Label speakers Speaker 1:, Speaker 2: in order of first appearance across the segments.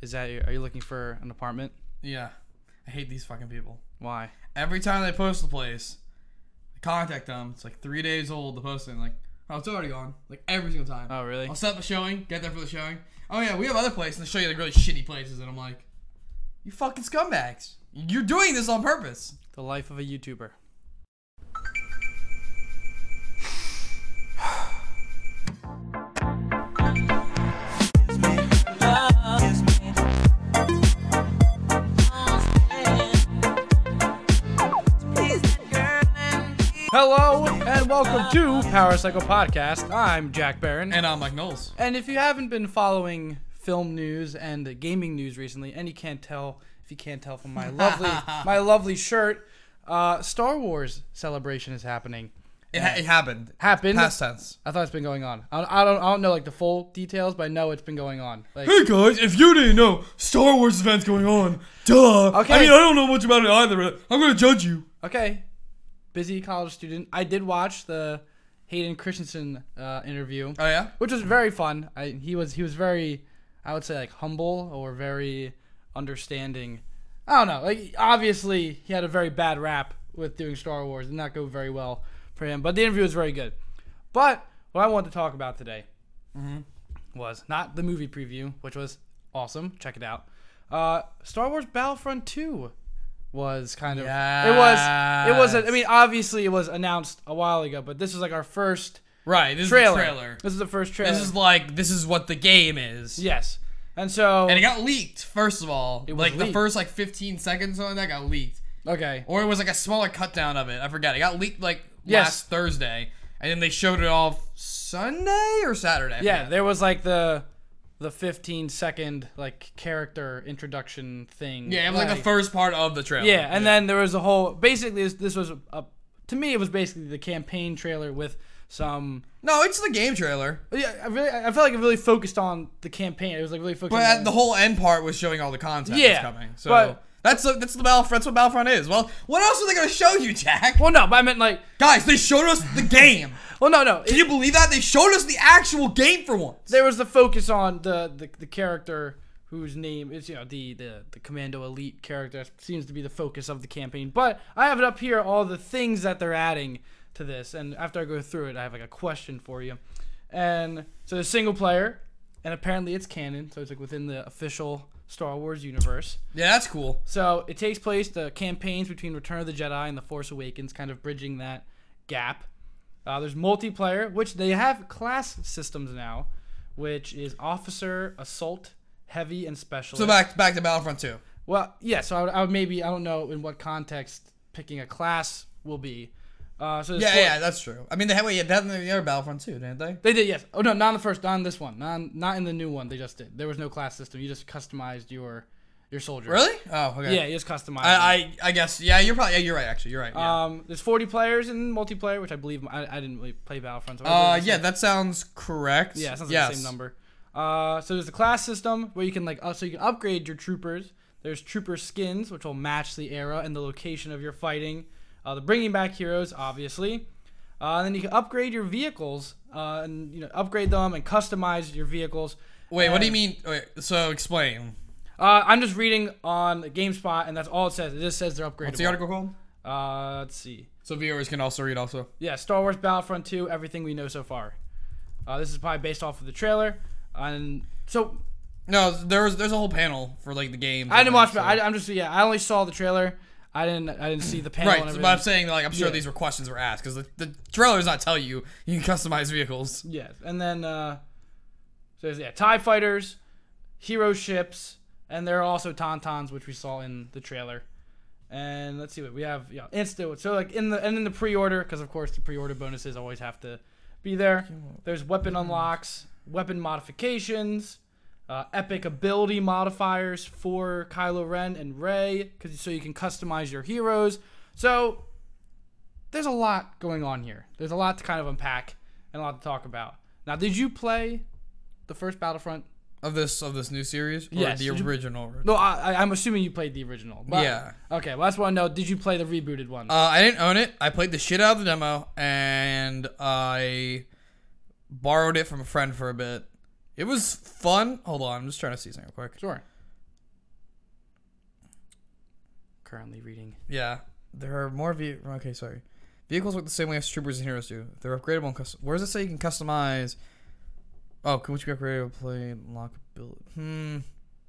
Speaker 1: Are you looking for an apartment?
Speaker 2: Yeah. I hate these fucking people.
Speaker 1: Why?
Speaker 2: Every time they post the place, I contact them. It's like 3 days old, the posting. Like, oh, it's already gone. Like, every single time.
Speaker 1: Oh, really?
Speaker 2: I'll set up a showing, get there for the showing. Oh, yeah, we have other places, and they show you like really shitty places. And I'm like, you fucking scumbags. You're doing this on purpose.
Speaker 1: The life of a YouTuber. Hello and welcome to Power Cycle Podcast. I'm Jack Barron.
Speaker 2: And I'm Mike Knowles.
Speaker 1: And if you haven't been following film news and gaming news recently, and you can't tell from my lovely shirt, Star Wars celebration is happening.
Speaker 2: It happened.
Speaker 1: Happened.
Speaker 2: Past tense.
Speaker 1: I thought it's been going on. I don't know like the full details, but I know it's been going on. Like,
Speaker 2: Hey guys, if you didn't know, Star Wars event's going on. Duh.
Speaker 1: Okay.
Speaker 2: I mean, I don't know much about it either. I'm gonna judge you.
Speaker 1: okay, busy college student. I did watch the Hayden Christensen interview.
Speaker 2: Oh yeah.
Speaker 1: Which was very fun. He was very, I would say, like humble or very understanding. I don't know. Like obviously he had a very bad rap with doing Star Wars. Did not go very well for him. But the interview was very good. But what I wanted to talk about today was not the movie preview, which was awesome. Check it out. Star Wars Battlefront 2 was kind of I mean obviously it was announced a while ago, but this was like our first
Speaker 2: Right, this
Speaker 1: trailer.
Speaker 2: is the trailer.
Speaker 1: This is the first trailer.
Speaker 2: This is what the game is.
Speaker 1: Yes. And so
Speaker 2: And it got leaked, first of all.
Speaker 1: It was
Speaker 2: like
Speaker 1: leaked.
Speaker 2: the first like 15 seconds or something like that got leaked.
Speaker 1: okay.
Speaker 2: Or it was like a smaller cut down of it. I forget. It got leaked like
Speaker 1: Yes.
Speaker 2: last Thursday. And then they showed it off Sunday or Saturday. I
Speaker 1: Yeah,
Speaker 2: forget.
Speaker 1: there was like the 15-second like character introduction thing.
Speaker 2: Yeah, it was like the first part of the trailer.
Speaker 1: Yeah, and then there was a whole basically this was to me it was basically the campaign trailer with some
Speaker 2: No, it's the game trailer.
Speaker 1: yeah, I felt like it really focused on the campaign. It was like really focused
Speaker 2: But
Speaker 1: on
Speaker 2: the whole end part was showing all the content
Speaker 1: Yeah,
Speaker 2: that's coming. So
Speaker 1: but-
Speaker 2: that's what Battlefront is. Well, what else are they gonna show you, Jack?
Speaker 1: Well, no, but I meant like
Speaker 2: Guys, they showed us the game.
Speaker 1: well, no.
Speaker 2: Can you believe that? They showed us the actual game for once.
Speaker 1: There was the focus on the character whose name is the Commando Elite character seems to be the focus of the campaign. But I have it up here, all the things that they're adding to this, and after I go through it, I have like a question for you. And so the single player, and apparently it's canon, so it's like within the official Star Wars universe.
Speaker 2: Yeah, that's cool.
Speaker 1: So it takes place the campaigns between Return of the Jedi and The Force Awakens, kind of bridging that gap. There's multiplayer, which they have class systems now, which is Officer, Assault, Heavy, and Specialist.
Speaker 2: So back to Battlefront 2.
Speaker 1: Well, yeah. So I would maybe I don't know in what context picking a class will be. So there's
Speaker 2: Yeah, that's true. I mean, they had that in the other Battlefront too, didn't they?
Speaker 1: They did, yes. Oh no, not in the first, not in this one, not in the new one. They just did. There was no class system. You just customized your soldier.
Speaker 2: Really? Oh, okay.
Speaker 1: Yeah, you just customized.
Speaker 2: I guess. Yeah, you're right. Actually, you're right. Yeah.
Speaker 1: There's 40 players in multiplayer, which I believe I didn't really play Battlefront. So
Speaker 2: Yeah, that sounds correct.
Speaker 1: Yeah, it sounds like the same number. So there's the class system where you can so you can upgrade your troopers. There's trooper skins, which will match the era and the location of your fighting. The bringing back heroes, obviously. And then you can upgrade your vehicles, and upgrade them and customize your vehicles.
Speaker 2: Wait, what do you mean? Wait, so explain.
Speaker 1: I'm just reading on GameSpot, and that's all it says. It just says they're upgradable.
Speaker 2: What's the article called?
Speaker 1: Let's see.
Speaker 2: So viewers can also read also.
Speaker 1: Yeah, Star Wars Battlefront 2, everything we know so far. This is probably based off of the trailer. And so...
Speaker 2: No, there's a whole panel for like the game.
Speaker 1: I didn't watch it. I'm just, I only saw the trailer. I didn't see the panel
Speaker 2: Right,
Speaker 1: and everything.
Speaker 2: but I'm saying like I'm sure these were questions were asked because the trailer does not tell you can customize vehicles.
Speaker 1: Yes, and then so there's TIE fighters, hero ships, and there are also Tauntauns, which we saw in the trailer. And let's see what we have. Yeah, instant. So like in the pre-order, because of course the pre-order bonuses always have to be there. There's weapon unlocks, weapon modifications. Epic ability modifiers for Kylo Ren and Rey, so you can customize your heroes. So there's a lot going on here. There's a lot to kind of unpack and a lot to talk about. Now, did you play the first Battlefront?
Speaker 2: Of this new series? Or
Speaker 1: Yes.
Speaker 2: the original?
Speaker 1: No, I'm assuming you played the original. But,
Speaker 2: Yeah.
Speaker 1: Okay, well, that's what I know. Did you play the rebooted one?
Speaker 2: I didn't own it. I played the shit out of the demo, and I borrowed it from a friend for a bit. It was fun. Hold on, I'm just trying to see something real quick.
Speaker 1: Sure. currently reading.
Speaker 2: Yeah, there are more okay, sorry. Vehicles work the same way as troopers and heroes do. They're upgradable and custom. Where does it say you can customize? Oh, can which be upgradable, play, lockability?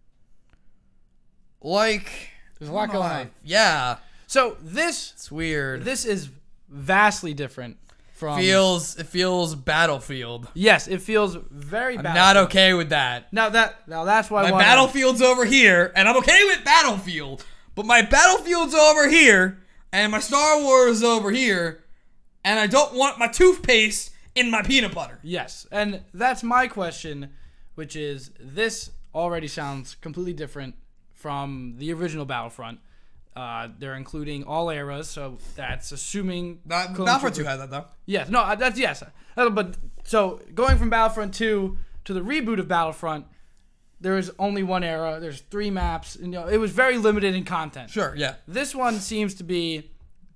Speaker 2: Like,
Speaker 1: There's a lot going on.
Speaker 2: Yeah,
Speaker 1: So this
Speaker 2: it's weird.
Speaker 1: this is vastly different from.
Speaker 2: It feels Battlefield.
Speaker 1: Yes, it feels very.
Speaker 2: I'm
Speaker 1: Battlefield.
Speaker 2: not okay with that.
Speaker 1: Now that's why
Speaker 2: My Battlefield's over here, and I'm okay with Battlefield, but my Battlefield's over here, and my Star Wars is over here, and I don't want my toothpaste in my peanut butter.
Speaker 1: Yes, and that's my question, which is this already sounds completely different from the original Battlefront. They're including all eras, so that's assuming.
Speaker 2: Battlefront 2 had that though.
Speaker 1: Yes, no, that's yes. But so going from Battlefront 2 to the reboot of Battlefront, there is only one era. There's 3 maps, and it was very limited in content.
Speaker 2: Sure, yeah.
Speaker 1: This one seems to be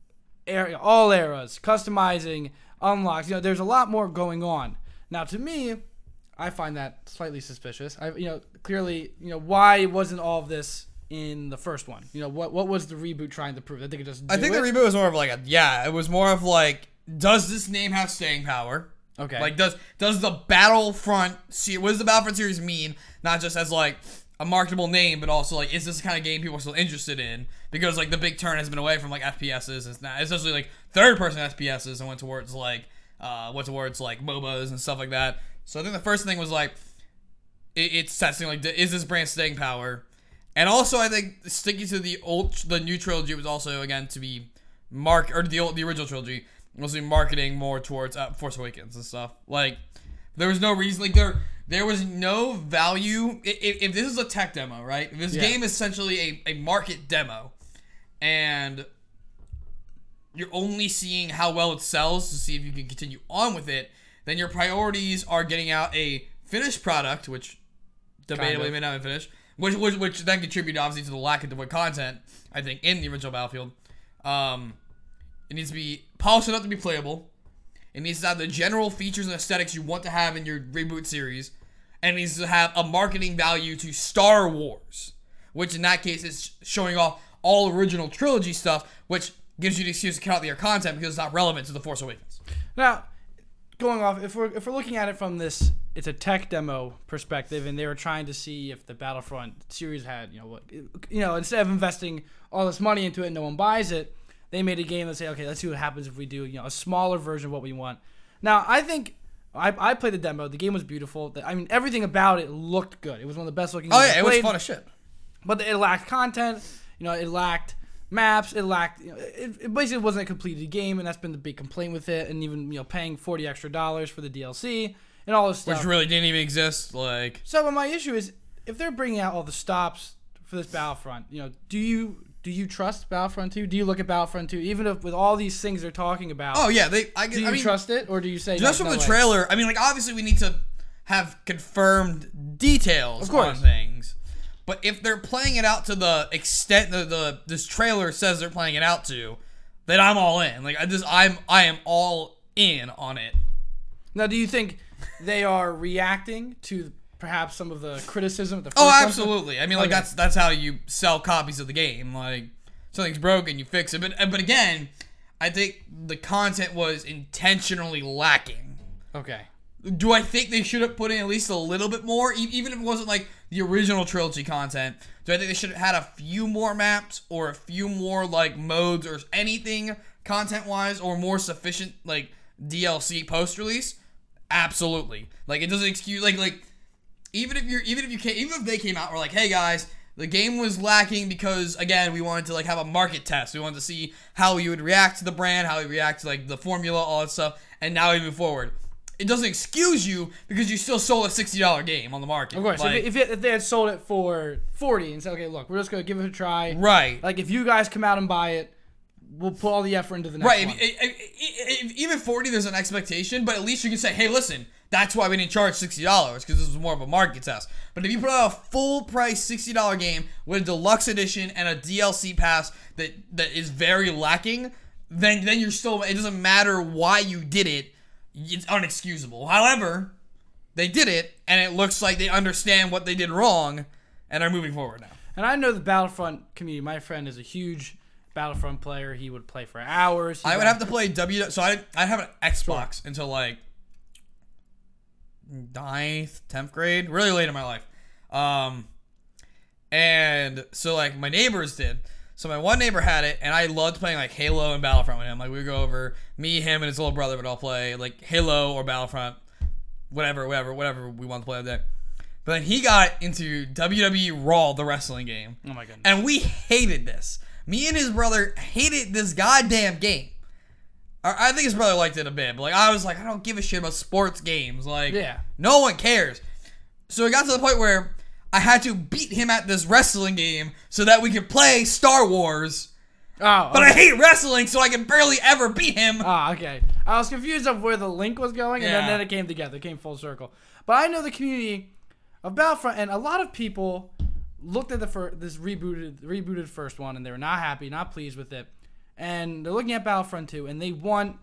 Speaker 1: all eras, customizing, unlocks. There's a lot more going on. Now, to me, I find that slightly suspicious. Clearly, why wasn't all of this in the first one? What was the reboot trying to prove? I think the
Speaker 2: reboot was more of like it was more of like, does this name have staying power?
Speaker 1: Okay.
Speaker 2: Like, does the Battlefront what does the Battlefront series mean? Not just as like a marketable name, but also like, is this the kind of game people are still interested in? Because like the big turn has been away from like FPSs. It's not, especially like third-person FPSs, and went towards like MOBAs and stuff like that. So I think the first thing was like, it's testing like, is this brand staying power? And also I think sticking to the new trilogy was also again to be the original trilogy was be marketing more towards Force Awakens and stuff. Like, there was no reason, like there was no value if this is a tech demo, right? If this game is essentially a market demo, and you're only seeing how well it sells to see if you can continue on with it, then your priorities are getting out a finished product, which debatably may not be finished, which then contributed obviously to the lack of the content, I think, in the original Battlefield. It needs to be polished enough to be playable. It needs to have the general features and aesthetics you want to have in your reboot series. And it needs to have a marketing value to Star Wars, which in that case is showing off all original trilogy stuff, which gives you the excuse to cut out their content because it's not relevant to The Force Awakens.
Speaker 1: Now, going off, if we're looking at it from this, it's a tech demo perspective, and they were trying to see if the Battlefront series had, instead of investing all this money into it and no one buys it, they made a game that say, okay, let's see what happens if we do, a smaller version of what we want. Now, I think I played the demo. The game was beautiful. I mean, everything about it looked good. It was one of the best looking games I played.
Speaker 2: It was fun as shit.
Speaker 1: But it lacked content. It lacked maps. It lacked. It basically wasn't a completed game, and that's been the big complaint with it. And even paying $40 extra for the DLC and all this stuff,
Speaker 2: which really didn't even exist. Like,
Speaker 1: so my issue is, if they're bringing out all the stops for this Battlefront, do you trust Battlefront 2? Do you look at Battlefront 2, even if with all these things they're talking about?
Speaker 2: Oh yeah, do
Speaker 1: you trust it, or do you say
Speaker 2: just from the trailer? I mean, like, obviously we need to have confirmed details on things, but if they're playing it out to the extent that this trailer says they're playing it out to, then I'm all in. Like, I am all in on it.
Speaker 1: Now, do you think they are reacting to perhaps some of the criticism at the first
Speaker 2: absolutely. I mean, like, that's how you sell copies of the game. Like, something's broken, you fix it. But again, I think the content was intentionally lacking.
Speaker 1: Okay.
Speaker 2: Do I think they should have put in at least a little bit more, even if it wasn't like the original trilogy content? Do I think they should have had a few more maps or a few more like modes or anything content-wise, or more sufficient like DLC post-release? Absolutely. Like, it doesn't excuse like. Even if they came out and were like, hey guys, the game was lacking because, again, we wanted to like have a market test. We wanted to see how you would react to the brand, how you react to like the formula, all that stuff, and now we move forward. It doesn't excuse you because you still sold a $60 game on the market.
Speaker 1: Of course, like, if they had sold it for $40 and said, okay, look, we're just gonna give it a try.
Speaker 2: Right.
Speaker 1: Like, if you guys come out and buy it, we'll put all the effort into the next one.
Speaker 2: Right. Even 40, there's an expectation, but at least you can say, hey, listen. That's why we didn't charge $60, because this was more of a market test. But if you put out a full-price $60 game with a deluxe edition and a DLC pass that is very lacking, then you're still. It doesn't matter why you did it. It's unexcusable. However, they did it, and it looks like they understand what they did wrong, and are moving forward now.
Speaker 1: And I know the Battlefront community. My friend is a huge Battlefront player. He would play for hours.
Speaker 2: I would have to play So I'd have an Xbox until like 9th, 10th grade, really late in my life. And so like my neighbors did. So my one neighbor had it, and I loved playing like Halo and Battlefront with him. Like we would go over, me, him, and his little brother would all play like Halo or Battlefront, whatever we wanted to play that day. But then he got into WWE Raw, the wrestling game.
Speaker 1: Oh my goodness.
Speaker 2: And we hated this. Me and his brother hated this goddamn game. I think his brother liked it a bit, but like I was like, I don't give a shit about sports games. Like, no one cares. So it got to the point where I had to beat him at this wrestling game so that we could play Star Wars.
Speaker 1: Oh, okay.
Speaker 2: But I hate wrestling, so I can barely ever beat him.
Speaker 1: Ah, okay. I was confused of where the link was going, and then it came together. It came full circle. But I know the community of Battlefront, and a lot of people looked at this rebooted first one, and they were not happy, not pleased with it. And they're looking at Battlefront 2, and they want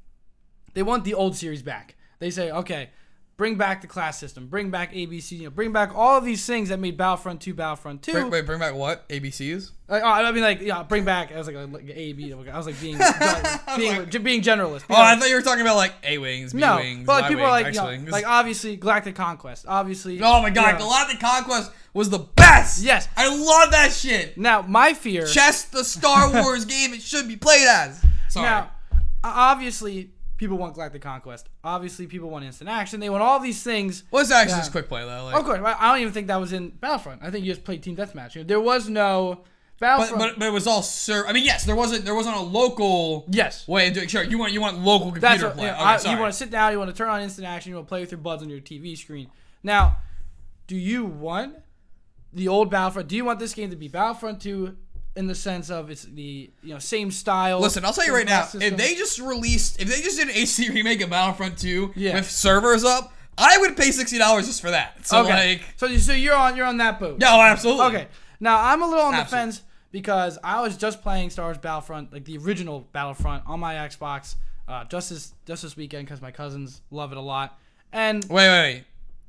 Speaker 1: the old series back. They say, okay, bring back the class system, bring back ABC, bring back all of these things that made Battlefront 2 Battlefront 2.
Speaker 2: Bring back what? ABCs?
Speaker 1: I mean, like, yeah, bring back. I was like A, B. I was like being generalist.
Speaker 2: Oh, I thought you were talking about like A-wings, B-wings,
Speaker 1: but like people are like,
Speaker 2: X-wings.
Speaker 1: like obviously Galactic Conquest, obviously.
Speaker 2: Oh my god, Galactic Conquest was the best.
Speaker 1: Yes,
Speaker 2: I love that shit.
Speaker 1: Now my fear.
Speaker 2: Chess, the Star Wars game it should be played as. Sorry.
Speaker 1: Now, obviously, people want Galactic Conquest. Obviously, people want instant action. They want all these things.
Speaker 2: What's actually just quick play though? Like,
Speaker 1: of course, I don't even think that was in Battlefront. I think you just played Team Deathmatch. There was no Battlefront.
Speaker 2: But it was all I mean, yes, there wasn't a local way of doing. Sure, you want local computer play.
Speaker 1: You want to sit down. You want to turn on instant action. You want to play with your buds on your TV screen. Now, do you want the old Battlefront? Do you want this game to be Battlefront 2? In the sense of it's the same style.
Speaker 2: Listen, I'll tell you right now, if they just did an HD remake of Battlefront 2 with servers up, I would pay $60 just for that. So
Speaker 1: okay. So you're on that boat.
Speaker 2: Yeah, absolutely.
Speaker 1: Okay. Now I'm a little on the fence because I was just playing Star Wars Battlefront, like the original Battlefront, on my Xbox just this weekend because my cousins love it a lot. And
Speaker 2: wait.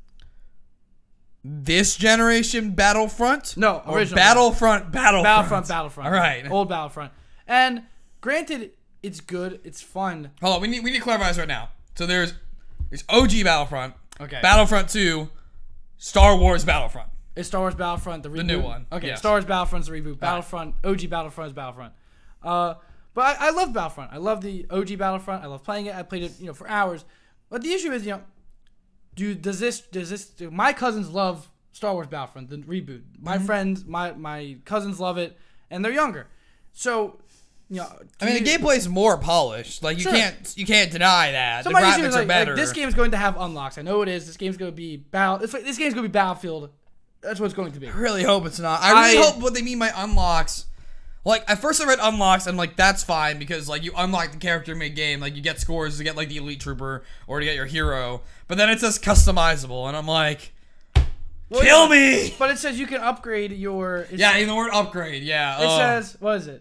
Speaker 2: This generation Battlefront?
Speaker 1: No, original.
Speaker 2: Battlefront.
Speaker 1: Battlefront.
Speaker 2: All right.
Speaker 1: Old Battlefront. And granted, it's good. It's fun.
Speaker 2: Hold on. We need to clarify this right now. So there's OG Battlefront.
Speaker 1: Okay.
Speaker 2: Battlefront 2. Star Wars Battlefront.
Speaker 1: It's Star Wars Battlefront, the reboot.
Speaker 2: The new one.
Speaker 1: Okay.
Speaker 2: Yes.
Speaker 1: Star Wars Battlefront's the reboot. Battlefront. OG Battlefront is Battlefront. But I love Battlefront. I love the OG Battlefront. I love playing it. I played it for hours. But the issue is does this my cousins love Star Wars Battlefront, the reboot. My friends, my cousins love it, and they're younger. So,
Speaker 2: I mean, the gameplay is more polished. Like you can't deny that.
Speaker 1: So
Speaker 2: the graphics are better.
Speaker 1: Like, this game's going to have unlocks. I know it is. This game's going to be this game's going to be Battlefield. That's what it's going to be.
Speaker 2: I really hope it's not. I really hope what they mean by unlocks. Like, at first I read unlocks, and I'm like, that's fine, because, like, you unlock the character mid-game. Like, you get scores to get, like, the Elite Trooper, or to get your hero. But then it says customizable, and I'm like, kill me!
Speaker 1: But it says you can upgrade your...
Speaker 2: In the word upgrade, yeah.
Speaker 1: It says, what is it?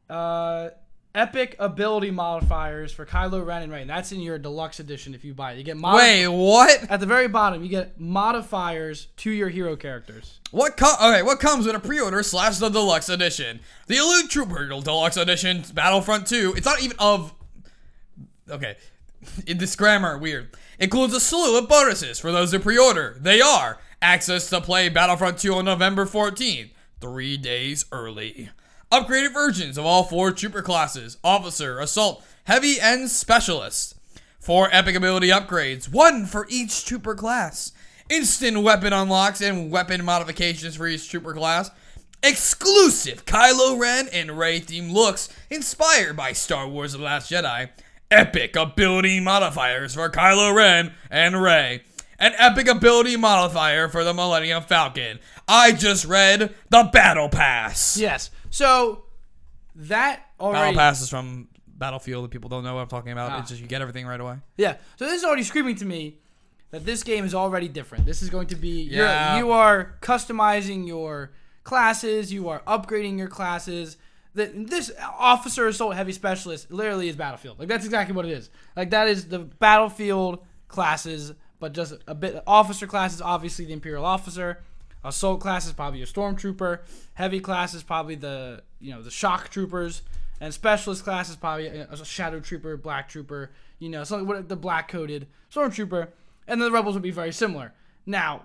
Speaker 1: Epic ability modifiers for Kylo Ren and Rey. That's in your deluxe edition if you buy it. You get
Speaker 2: Wait, what?
Speaker 1: At the very bottom, you get modifiers to your hero characters.
Speaker 2: What comes with a pre-order / the deluxe edition? The Elite Trooper Deluxe Edition Battlefront 2. It's not even of... Okay. This grammar, weird. Includes a slew of bonuses for those who pre-order. They are access to play Battlefront 2 on November 14th, 3 days early. Upgraded versions of all 4 trooper classes, Officer, Assault, Heavy, and Specialist. 4 epic ability upgrades, 1 for each trooper class. Instant weapon unlocks and weapon modifications for each trooper class. Exclusive Kylo Ren and Rey themed looks inspired by Star Wars The Last Jedi. Epic ability modifiers for Kylo Ren and Rey. An epic ability modifier for the Millennium Falcon. I just read the Battle Pass.
Speaker 1: Yes. So, that already...
Speaker 2: Battle Pass is from Battlefield. If people don't know what I'm talking about, it's just you get everything right away.
Speaker 1: Yeah. So, this is already screaming to me that this game is already different. This is going to be... You are customizing your classes. You are upgrading your classes. This Officer, Assault, Heavy, Specialist literally is Battlefield. Like, that's exactly what it is. Like, that is the Battlefield classes, but just a bit... Officer classes, obviously the Imperial Officer. Assault class is probably your stormtrooper. Heavy class is probably the shock troopers, and specialist class is probably a shadow trooper, black trooper. Something what the black coated stormtrooper, and then the rebels would be very similar. Now,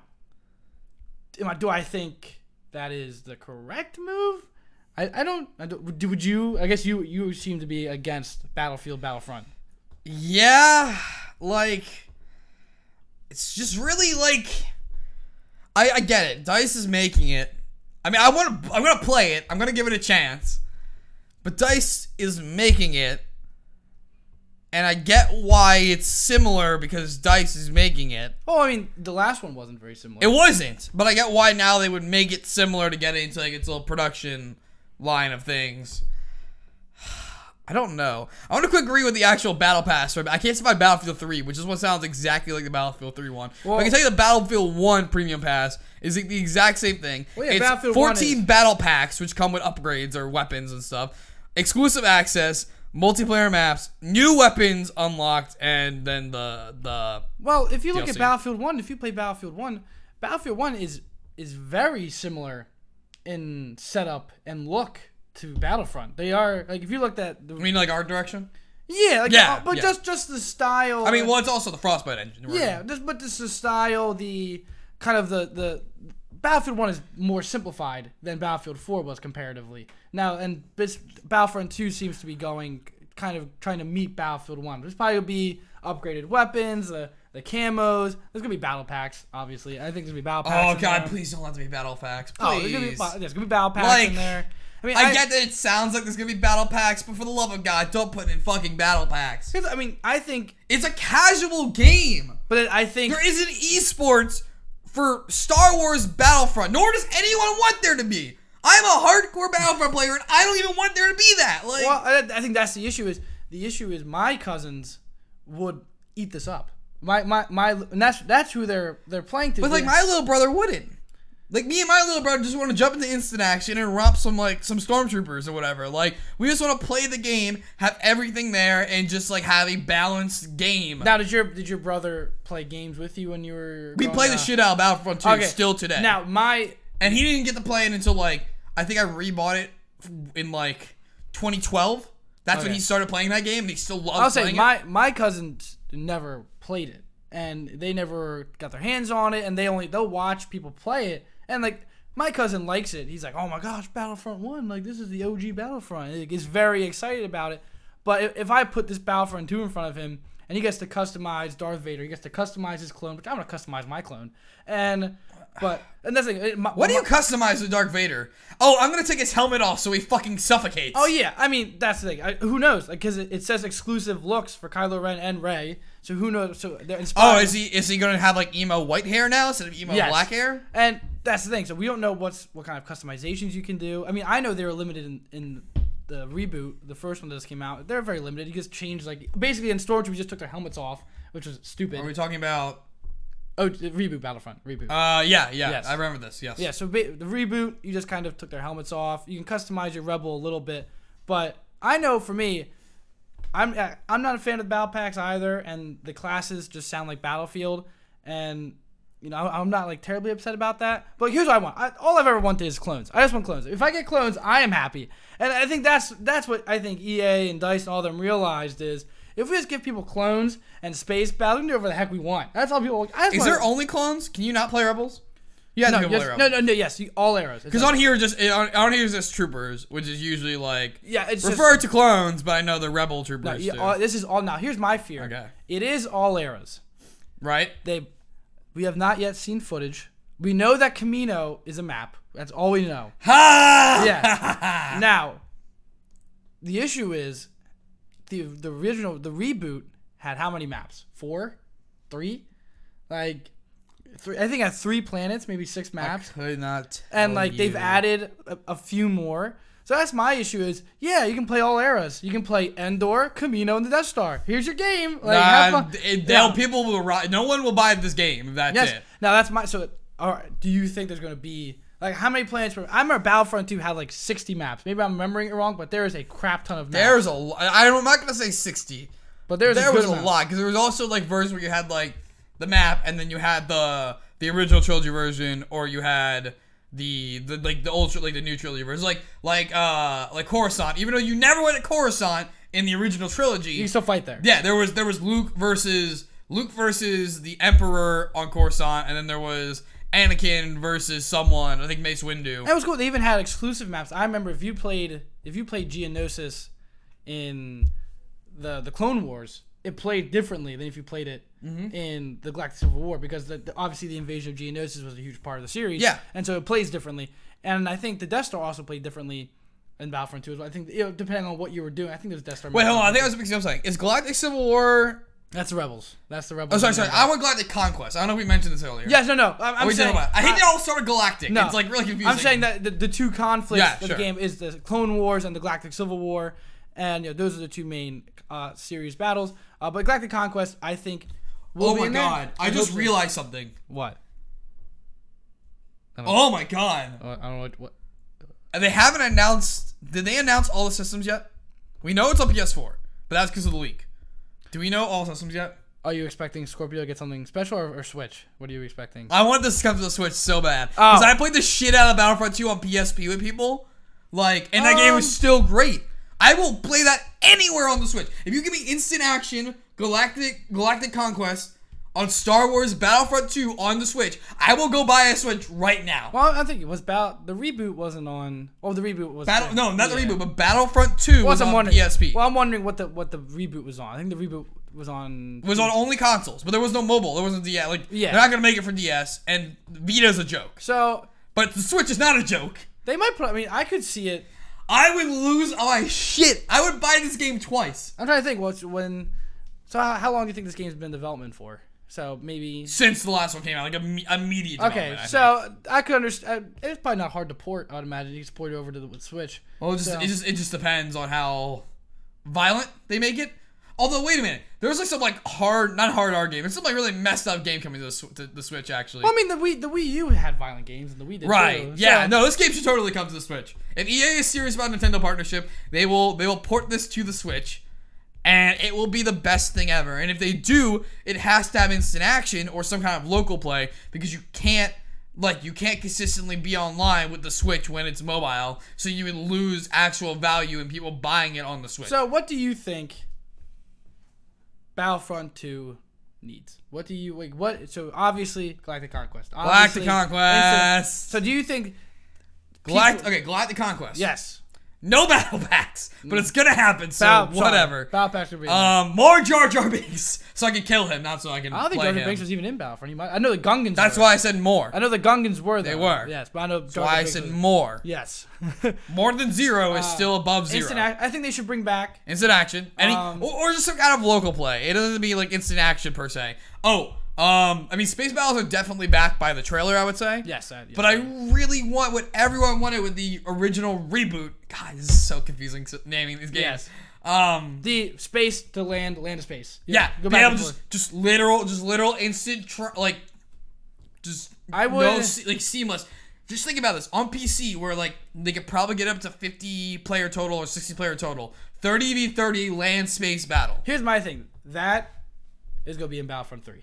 Speaker 1: do I think that is the correct move? I don't. Would you? I guess you seem to be against Battlefront.
Speaker 2: Yeah, like it's just really like I get it. DICE is making it. I mean, I'm gonna play it. I'm gonna give it a chance. But DICE is making it, and I get why it's similar because DICE is making it.
Speaker 1: Oh, I mean, the last one wasn't very similar.
Speaker 2: It wasn't, but I get why now they would make it similar to get into like its little production line of things. I don't know. I want to quick agree with the actual Battle Pass. I can't say about Battlefield 3, which is what sounds exactly like the Battlefield 3 one. Well, I can tell you the Battlefield 1 Premium Pass is the exact same thing.
Speaker 1: Well, yeah,
Speaker 2: it's
Speaker 1: Battlefield
Speaker 2: 14 battle packs, which come with upgrades or weapons and stuff. Exclusive access, multiplayer maps, new weapons unlocked, and then the
Speaker 1: Well, if you look
Speaker 2: DLC.
Speaker 1: at Battlefield 1, if you play Battlefield 1 is very similar in setup and look to Battlefront. They are like if you looked at
Speaker 2: You mean like art direction?
Speaker 1: but
Speaker 2: yeah.
Speaker 1: just the style.
Speaker 2: I mean, well, it's also the Frostbite engine. Right?
Speaker 1: Yeah, but just the style, the kind of the Battlefield 1 is more simplified than Battlefield 4 was comparatively. Now, and Battlefront 2 seems to be going kind of trying to meet Battlefield 1. There's probably going to be upgraded weapons, the camos. There's going to be battle packs, obviously. I think there's going to be battle packs.
Speaker 2: Oh, God, please don't let there be battle packs. Please.
Speaker 1: Oh, there's going to be battle packs in there. I mean,
Speaker 2: I get that it sounds like there's going to be battle packs, but for the love of God, don't put in fucking battle packs.
Speaker 1: I mean, I think
Speaker 2: It's a casual game.
Speaker 1: But I think
Speaker 2: There isn't esports for Star Wars Battlefront, nor does anyone want there to be. I'm a hardcore Battlefront player, and I don't even want there to be that. Like,
Speaker 1: well, I think that's the issue. The issue is my cousins would eat this up. And that's who they're playing to.
Speaker 2: but like my little brother wouldn't. Like me and my little brother just want to jump into instant action and romp some stormtroopers or whatever. Like we just want to play the game, have everything there, and just like have a balanced game.
Speaker 1: Now, did your brother play games with you when you were?
Speaker 2: We play the shit out of Battlefront 2 still today.
Speaker 1: Now
Speaker 2: And he didn't get to play it until like I think I rebought it in like 2012. That's when he started playing that game, and he still loves playing it.
Speaker 1: My cousins never played it, and they never got their hands on it, and they'll watch people play it, and like my cousin likes it. He's like, oh my gosh, Battlefront 1, like this is the OG Battlefront. He's very excited about it. But if I put this Battlefront 2 in front of him, and he gets to customize Darth Vader, he gets to customize his clone, which I'm gonna customize my clone, and that's like,
Speaker 2: what do you customize with Darth Vader? Oh, I'm gonna take his helmet off so he fucking suffocates.
Speaker 1: Oh yeah, I mean that's the thing. Who knows? Like, because it says exclusive looks for Kylo Ren and Rey, so who knows? So they're inspired.
Speaker 2: Oh, is he gonna have like emo white hair now instead of emo black hair?
Speaker 1: And that's the thing. So we don't know what kind of customizations you can do. I mean, I know they were limited in the reboot, the first one that just came out. They're very limited. You just change like basically in Stormtroopers, we just took their helmets off, which was stupid.
Speaker 2: Are we talking about?
Speaker 1: Oh, reboot Battlefront. Reboot.
Speaker 2: Yeah.
Speaker 1: Yes.
Speaker 2: I remember this. Yes.
Speaker 1: Yeah. So the reboot, you just kind of took their helmets off. You can customize your Rebel a little bit, but I know for me, I'm not a fan of the battle packs either, and the classes just sound like Battlefield, and I'm not like terribly upset about that. But here's what I want. All I've ever wanted is clones. I just want clones. If I get clones, I am happy, and I think that's what I think EA and DICE and all of them realized is. If we just give people clones and space battle, we can do whatever the heck we want. That's all people.
Speaker 2: Is there only clones? Can you not play Rebels? Yeah,
Speaker 1: no, yes, all arrows.
Speaker 2: Because on here is just troopers, which is usually like
Speaker 1: it's
Speaker 2: referred to clones, but I know they're Rebel troopers too.
Speaker 1: This is all now. Here's my fear.
Speaker 2: Okay,
Speaker 1: it is all arrows.
Speaker 2: Right.
Speaker 1: We have not yet seen footage. We know that Camino is a map. That's all we know.
Speaker 2: Ha!
Speaker 1: Yeah. Now, the issue is. The original, the reboot had how many maps? 4? 3? Like, I think it had 3 planets, maybe 6 maps.
Speaker 2: I could not
Speaker 1: and like they've added a few more. So that's my issue is, yeah, you can play all eras. You can play Endor, Camino, and the Death Star. Here's your game. Like, have fun.
Speaker 2: People will. No one will buy this game if that's it.
Speaker 1: Now that's my. So, all right. Do you think there's going to be like how many planets? I remember Battlefront 2 had like 60 maps. Maybe I'm remembering it wrong, but there is a crap ton of maps.
Speaker 2: There's a lot. I'm not going to say 60,
Speaker 1: but there was a
Speaker 2: lot because there was also like versions where you had like the map and then you had the the original trilogy version, or you had the old like the new trilogy version, like Coruscant. Even though you never went to Coruscant in the original trilogy,
Speaker 1: You can still fight there.
Speaker 2: yeah, there was Luke versus the Emperor on Coruscant, and then there was Anakin versus someone, I think Mace Windu.
Speaker 1: That was cool. They even had exclusive maps. I remember if you played Geonosis in the Clone Wars, it played differently than if you played it in the Galactic Civil War, because obviously the invasion of Geonosis was a huge part of the series.
Speaker 2: Yeah.
Speaker 1: And so it plays differently. And I think the Death Star also played differently in Battlefront 2 as well. I think, depending on what you were doing, I think there's Death Star.
Speaker 2: Wait, hold on. I think I was mixing up something. Is Galactic Civil War...
Speaker 1: That's the Rebels.
Speaker 2: Oh, sorry. I want Galactic Conquest. I don't know if we mentioned this earlier.
Speaker 1: Yes, no. I'm saying...
Speaker 2: I hate it all started Galactic.
Speaker 1: No,
Speaker 2: it's like really confusing.
Speaker 1: I'm saying that the two conflicts of
Speaker 2: sure.
Speaker 1: the game is the Clone Wars and the Galactic Civil War, and those are the two main series battles. But Galactic Conquest, I think, will be in there.
Speaker 2: Oh my god! I just realized something.
Speaker 1: What?
Speaker 2: Oh my god!
Speaker 1: I don't know what.
Speaker 2: They haven't announced. Did they announce all the systems yet? We know it's on PS4, but that's because of the leak. Do we know all systems yet?
Speaker 1: Are you expecting Scorpio to get something special or Switch? What are you expecting?
Speaker 2: I want this to come to the Switch so bad because I played the shit out of Battlefront 2 on PSP with people, and that game was still great. I will play that anywhere on the Switch. If you give me instant action, Galactic Conquest on Star Wars Battlefront 2 on the Switch, I will go buy a Switch right now.
Speaker 1: Well, I think it was the reboot wasn't on. Oh, the reboot was.
Speaker 2: No, not the reboot, but Battlefront 2 was on PSP.
Speaker 1: Well, I'm wondering what the reboot was on. I think the reboot was on.
Speaker 2: It was on only consoles, but there was no mobile. There wasn't DS. They're not gonna make it for DS, and Vita's a joke.
Speaker 1: So,
Speaker 2: but the Switch is not a joke.
Speaker 1: They might put. I mean, I could see it.
Speaker 2: I would lose my shit. I would buy this game twice.
Speaker 1: I'm trying to think. So how long do you think this game's been in development for? So maybe
Speaker 2: since the last one came out, like immediate.
Speaker 1: Okay, so I could understand. It's probably not hard to port. I'd imagine you can port it over to the Switch.
Speaker 2: Well, it just depends on how violent they make it. Although, wait a minute, there's some not hard R game. It's some really messed up game coming to the Switch actually.
Speaker 1: Well, I mean the Wii U had violent games and the Wii did
Speaker 2: right.
Speaker 1: too.
Speaker 2: Yeah. No, this game should totally come to the Switch. If EA is serious about Nintendo partnership, they will port this to the Switch. And it will be the best thing ever. And if they do, it has to have instant action or some kind of local play, because you can't consistently be online with the Switch when it's mobile. So you would lose actual value in people buying it on the Switch.
Speaker 1: So what do you think Battlefront 2 needs? What do you like? What? So obviously Galactic Conquest.
Speaker 2: Galactic Conquest.
Speaker 1: So do you think
Speaker 2: Galactic Conquest.
Speaker 1: Yes.
Speaker 2: No battle packs, but it's gonna happen. So whatever.
Speaker 1: Battle packs are being
Speaker 2: more Jar Jar Binks, so I can kill him, not so I can.
Speaker 1: I don't think
Speaker 2: play
Speaker 1: Jar Jar Binks was even in Battlefront. I know the Gungans.
Speaker 2: That's why I said more.
Speaker 1: I know the Gungans were there.
Speaker 2: They were.
Speaker 1: Yes, but I know.
Speaker 2: That's why I said more.
Speaker 1: Yes.
Speaker 2: More than 0 is still above 0.
Speaker 1: I think they should bring back
Speaker 2: instant action, or just some kind of local play. It doesn't have to be like instant action per se. I mean, Space Battles are definitely backed by the trailer, I would say.
Speaker 1: Yes.
Speaker 2: But I really want what everyone wanted with the original reboot. God, this is so confusing naming these games.
Speaker 1: Yes. The space to land to space.
Speaker 2: Yeah.
Speaker 1: Go back and
Speaker 2: just literal instant, seamless. Just think about this. On PC, where they could probably get up to 50 player total or 60 player total. 30v30 land space battle.
Speaker 1: Here's my thing. That is gonna be in Battlefront 3.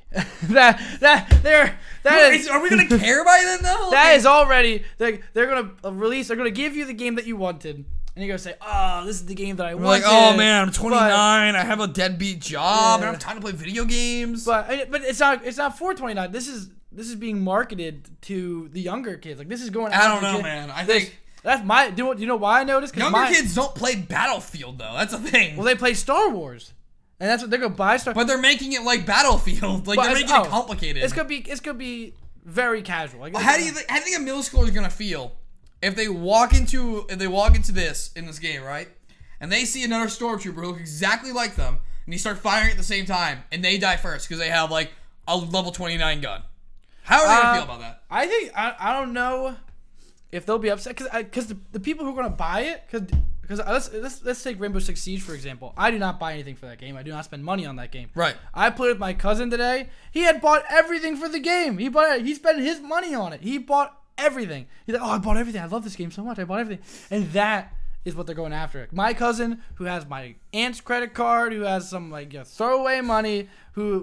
Speaker 2: Are we gonna care by then though?
Speaker 1: That is already they're gonna release. They're gonna give you the game that you wanted, and you're gonna say, "Oh, this is the game that I wanted."
Speaker 2: Like, oh man, I'm 29. I have a deadbeat job. I don't have time to play video games.
Speaker 1: But it's not for 29. This is being marketed to the younger kids. Like this is going.
Speaker 2: I don't know, man. I think.
Speaker 1: That's my. Do you know why I know this?
Speaker 2: Younger kids don't play Battlefield though. That's the thing.
Speaker 1: Well, they play Star Wars. And that's what they're gonna buy.
Speaker 2: But they're making it like Battlefield. They're making it complicated.
Speaker 1: It's gonna be very casual.
Speaker 2: How do you think a middle schooler is gonna feel if they walk into this game, right? And they see another stormtrooper who looks exactly like them, and you start firing at the same time, and they die first because they have like a level 29 gun. How are they gonna feel about that?
Speaker 1: I think I don't know if they'll be upset because the people who are gonna buy it because let's take Rainbow Six Siege for example. I do not buy anything for that game. I do not spend money on that game.
Speaker 2: Right.
Speaker 1: I played with my cousin today. He had bought everything for the game. He spent his money on it. He bought everything. He's like, oh, I bought everything. I love this game so much. I bought everything. And that is what they're going after. My cousin, who has my aunt's credit card, who has some throwaway money, who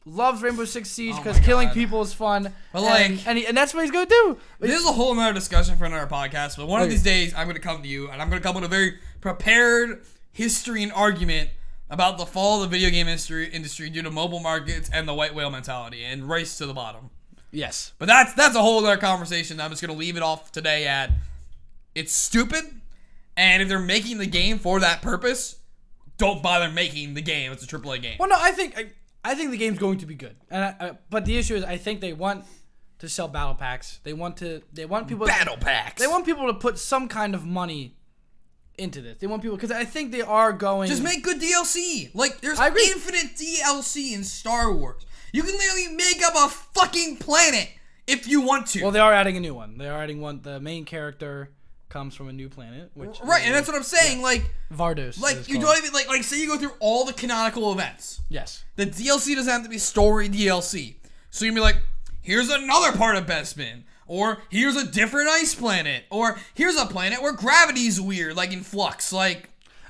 Speaker 1: loves Rainbow Six Siege
Speaker 2: Oh
Speaker 1: because
Speaker 2: my
Speaker 1: killing
Speaker 2: God.
Speaker 1: people is fun.
Speaker 2: But,
Speaker 1: and that's what he's gonna do.
Speaker 2: This is a whole other discussion for another podcast, but one of these days I'm going to come to you and I'm going to come with a very prepared history and argument about the fall of the video game industry due to mobile markets and the white whale mentality and race to the bottom.
Speaker 1: Yes.
Speaker 2: But that's a whole other conversation. I'm just going to leave it off today at it's stupid, and if they're making the game for that purpose, don't bother making the game. It's a AAA game.
Speaker 1: Well, no, I think the game's going to be good, but the issue is I think they want to sell battle packs. They want people
Speaker 2: Battle packs.
Speaker 1: They want people to put some kind of money into this. They want people because I think they are going.
Speaker 2: Just make good DLC. Like there's
Speaker 1: I agree.
Speaker 2: infinite DLC in Star Wars. You can literally make up a fucking planet if you want to.
Speaker 1: Well, they are adding a new one. They are adding one. The main character comes from a new planet, which
Speaker 2: right, and that's what I'm saying. Yeah. Like
Speaker 1: Vardos.
Speaker 2: Like you don't even like say you go through all the canonical events.
Speaker 1: Yes.
Speaker 2: The DLC doesn't have to be story DLC. So you can be like, here's another part of Bespin. Or here's a different ice planet. Or here's a planet where gravity's weird, like in Flux. Like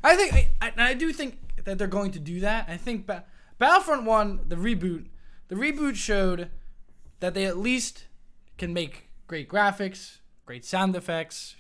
Speaker 1: I do think that they're going to do that. I think Battlefront 1, the reboot showed that they at least can make great graphics, great sound effects,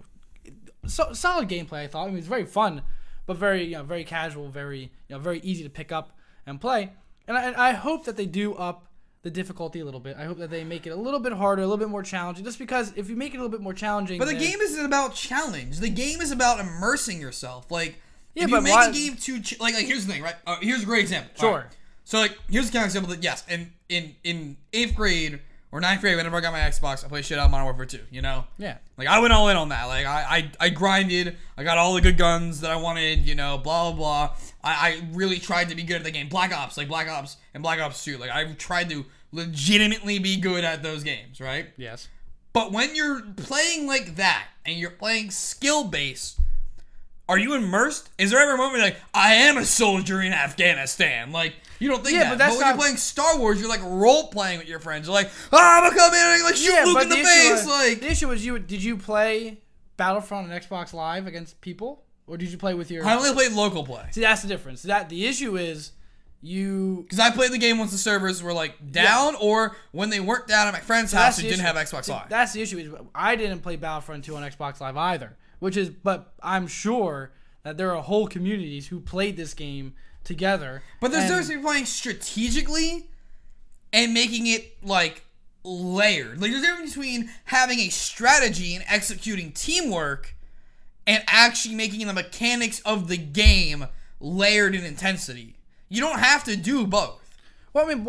Speaker 1: solid gameplay. I thought it was very fun, but very very casual, very very easy to pick up and play. And I hope that they do up the difficulty a little bit. I hope that they make it a little bit harder, a little bit more challenging. Just because if you make it a little bit more challenging,
Speaker 2: but the game isn't about challenge. The game is about immersing yourself. Like
Speaker 1: yeah,
Speaker 2: if
Speaker 1: but
Speaker 2: you make a game too like here's the thing, right? Here's a great example.
Speaker 1: Sure.
Speaker 2: Right. So like here's the kind of example that yes, in 8th grade or 9th grade, whenever I got my Xbox, I played shit out of Modern Warfare 2,
Speaker 1: Yeah.
Speaker 2: Like, I went all in on that. Like, I grinded. I got all the good guns that I wanted, blah, blah, blah. I really tried to be good at the game. Black Ops and Black Ops 2. Like, I tried to legitimately be good at those games, right?
Speaker 1: Yes.
Speaker 2: But when you're playing like that, and you're playing skill-based, are you immersed? Is there ever a moment like, I am a soldier in Afghanistan? Like, you don't think that. But when you're playing Star Wars, you're like role-playing with your friends. You're like, I'm gonna come in and like shoot Luke in the face.
Speaker 1: The issue was did you play Battlefront on Xbox Live against people? Or did you play with your...
Speaker 2: I only played local play.
Speaker 1: See, that's the difference. The issue is
Speaker 2: because I played the game once the servers were like down, or when they weren't down at my friend's house who didn't have Xbox Live.
Speaker 1: That's the issue. Is I didn't play Battlefront 2 on Xbox Live either. But I'm sure that there are whole communities who played this game together.
Speaker 2: But there's difference between playing strategically and making it like layered. Like there's a difference between having a strategy and executing teamwork and actually making the mechanics of the game layered in intensity. You don't have to do both.
Speaker 1: Well, I mean,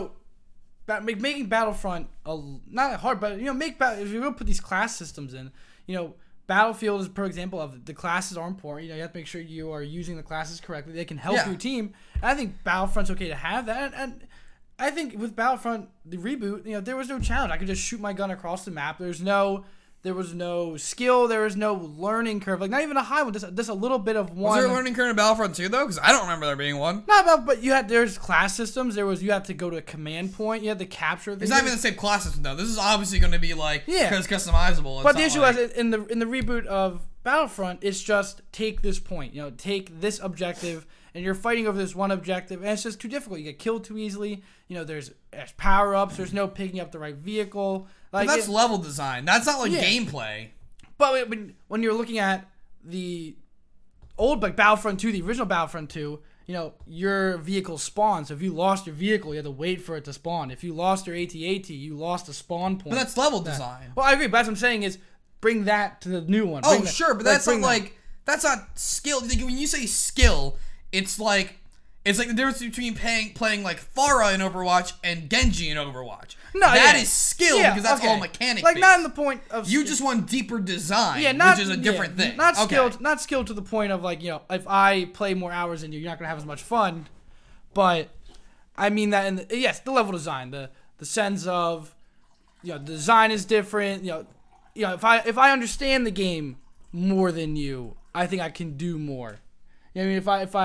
Speaker 1: making Battlefront not hard, but if you're gonna put these class systems in, Battlefield is a per example of the classes are important. You have to make sure you are using the classes correctly. They can help your team. And I think Battlefront's okay to have that. And I think with Battlefront, the reboot, there was no challenge. I could just shoot my gun across the map. There was no skill. There was no learning curve. Like not even a high one. Just a little bit of one.
Speaker 2: Was there a learning curve in Battlefront 2 though? Because I don't remember there being one.
Speaker 1: But there's class systems. You have to go to a command point. You have to capture.
Speaker 2: It's not even the same class system though. This is obviously going to be like because customizable.
Speaker 1: But the issue is in the reboot of Battlefront, it's just take this point. Take this objective. And you're fighting over this one objective, and it's just too difficult. You get killed too easily. There's power-ups. There's no picking up the right vehicle.
Speaker 2: Like but that's level design. That's not like gameplay.
Speaker 1: But when you're looking at the old Battlefront 2, the original Battlefront 2, your vehicle spawns. So if you lost your vehicle, you had to wait for it to spawn. If you lost your AT-AT, you lost a spawn point.
Speaker 2: But that's level design.
Speaker 1: Well, I agree. But that's what I'm saying is bring that to the new one.
Speaker 2: Sure, but that's not that's not skill. Like, when you say skill, it's like the difference between playing like Pharah in Overwatch and Genji in Overwatch. No, that is skill because that's all mechanic.
Speaker 1: Like not in the point of
Speaker 2: you just want deeper design, which is a different thing.
Speaker 1: Not skilled to the point of like if I play more hours than you, you're not gonna have as much fun. But I mean that the level design, the sense of the design is different. If I understand the game more than you, I think I can do more. I mean,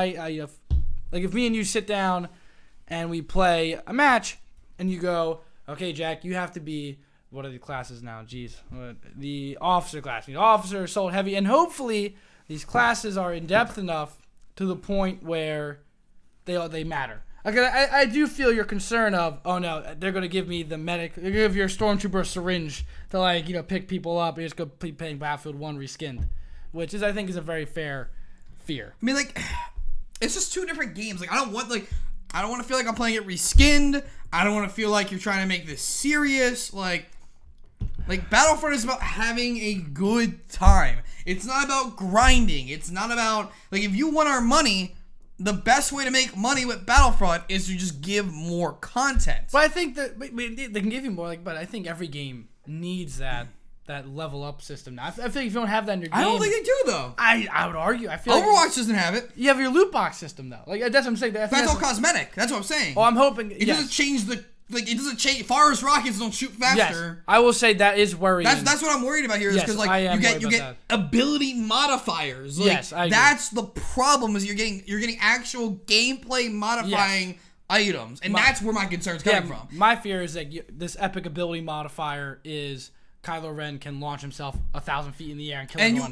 Speaker 1: if me and you sit down and we play a match, and you go, okay, Jack, you have to be, what are the classes now? Jeez, the officer class. The officer, assault, heavy, and hopefully these classes are in depth enough to the point where they matter. Like, I do feel your concern of, oh no, they're gonna give me the medic, they're gonna give your stormtrooper a syringe to like, pick people up and just go playing Battlefield 1 reskinned, which is I think is a very fair fear.
Speaker 2: I mean, like, it's just two different games. Like, I don't want to feel like I'm playing it reskinned. I don't want to feel like you're trying to make this serious. Like Battlefront is about having a good time. It's not about grinding. It's not about, like, if you want our money, the best way to make money with Battlefront is to just give more content.
Speaker 1: But I think that they can give you more, but I think every game needs that level up system. Now, I feel like if you don't have that in your game,
Speaker 2: I don't think they do though.
Speaker 1: I would argue. I feel
Speaker 2: Overwatch
Speaker 1: like
Speaker 2: doesn't have it.
Speaker 1: you have your loot box system though. Like that's what I'm saying.
Speaker 2: That's all cosmetic. That's what I'm saying.
Speaker 1: Oh, I'm hoping
Speaker 2: it doesn't change it doesn't change. Forest rockets don't shoot faster.
Speaker 1: Yes, I will say that is worrying.
Speaker 2: That's what I'm worried about here. Is because you get ability modifiers. Like,
Speaker 1: yes, I agree.
Speaker 2: That's the problem. Is you're getting actual gameplay modifying items, and that's where my concern's coming from.
Speaker 1: My fear is that this epic ability modifier is Kylo Ren can launch himself 1,000 feet in the air and kill everyone.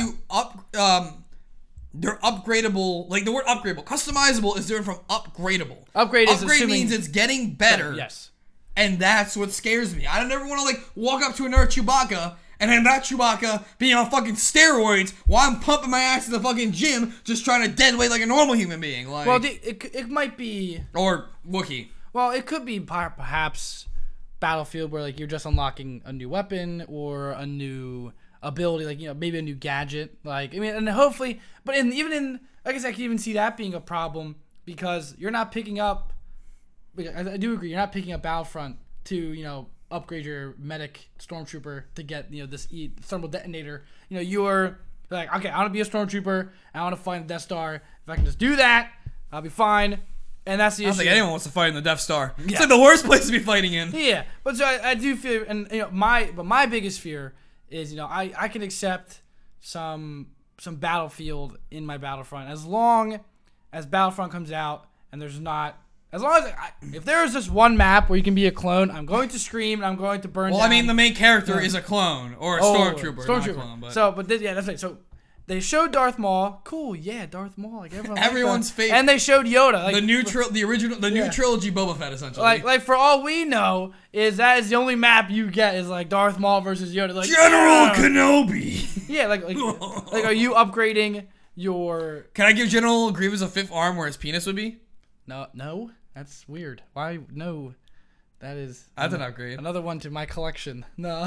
Speaker 2: They're upgradable. Like the word upgradable, customizable is different from upgradable.
Speaker 1: Upgrade
Speaker 2: means it's getting better.
Speaker 1: Yes,
Speaker 2: and that's what scares me. I don't ever want to like walk up to another Chewbacca and have that Chewbacca being on fucking steroids while I'm pumping my ass in the fucking gym, just trying to dead weight like a normal human being. Like,
Speaker 1: well, it might be
Speaker 2: or Wookiee.
Speaker 1: Well, it could be perhaps Battlefield where like you're just unlocking a new weapon or a new ability, like maybe a new gadget. Like I mean, and hopefully, but even in I guess I can even see that being a problem because you're not picking up. I do agree, you're not picking up Battlefront to upgrade your medic stormtrooper to get this thermal detonator. You're like, okay, I want to be a stormtrooper. I want to find the Death Star. If I can just do that, I'll be fine. And that's the issue.
Speaker 2: I don't think anyone wants to fight in the Death Star. Yeah. It's like the worst place to be fighting in.
Speaker 1: Yeah, but so I do feel, and my biggest fear is I can accept some Battlefield in my Battlefront as long as Battlefront comes out and there's not. As long as if there is just one map where you can be a clone, I'm going to scream and I'm going to burn.
Speaker 2: Well,
Speaker 1: down.
Speaker 2: I mean, the main character is a clone or a stormtrooper. Not a clone, but.
Speaker 1: So, that's right. So, they showed Darth Maul. Cool, yeah, Darth Maul. Like
Speaker 2: everyone's favorite.
Speaker 1: And they showed Yoda. Like,
Speaker 2: the new trilogy Boba Fett essentially.
Speaker 1: Like for all we know, that is the only map you get is like Darth Maul versus Yoda. Like
Speaker 2: General Kenobi.
Speaker 1: Yeah, like are you upgrading your?
Speaker 2: Can I give General Grievous a fifth arm where his penis would be?
Speaker 1: No, that's weird. Why? No, that is.
Speaker 2: That's an upgrade.
Speaker 1: Another one to my collection. No,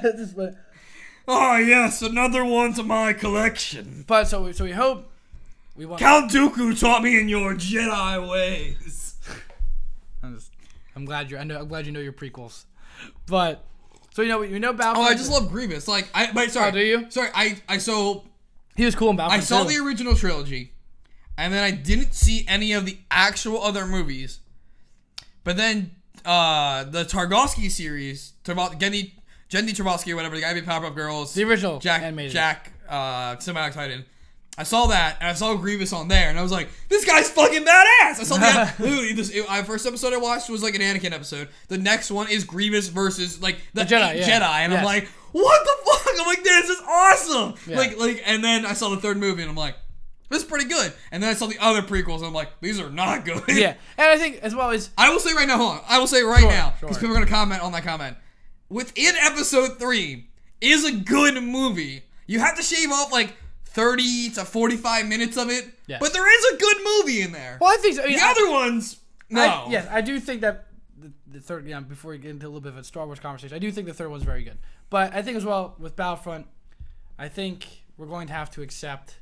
Speaker 2: oh yes, another one to my collection.
Speaker 1: But so we hope we want.
Speaker 2: Count Dooku taught me in your Jedi ways.
Speaker 1: I'm glad you know your prequels, but so we know Battlefront.
Speaker 2: Oh, I just love Grievous. Like sorry.
Speaker 1: Oh, do you?
Speaker 2: Sorry,
Speaker 1: he was cool in Battlefront.
Speaker 2: I saw the original trilogy, and then I didn't see any of the actual other movies. But then the Tarkovsky series, Genndy Tarkovsky or whatever, the guy who made Powerpuff Girls,
Speaker 1: the original
Speaker 2: Jack Cinematic Titan. I saw that, and I saw Grievous on there, and I was like, this guy's fucking badass! I saw the first episode I watched was like an Anakin episode. The next one is Grievous versus like the Jedi, and I'm like, what the fuck? I'm like, this is awesome! Yeah. Like, and then I saw the third movie, and I'm like, this is pretty good. And then I saw the other prequels, and I'm like, these are not good.
Speaker 1: Yeah, and I think as well as
Speaker 2: I will say right now, hold on. I will say right now, because people are gonna comment on that comment. Within episode 3 is a good movie. You have to shave off like 30 to 45 minutes of it, but there is a good movie in there.
Speaker 1: Well, I think so.
Speaker 2: The other ones, no.
Speaker 1: I do think that the third, before we get into a little bit of a Star Wars conversation, I do think the third one's very good. But I think as well with Battlefront, I think we're going to have to accept.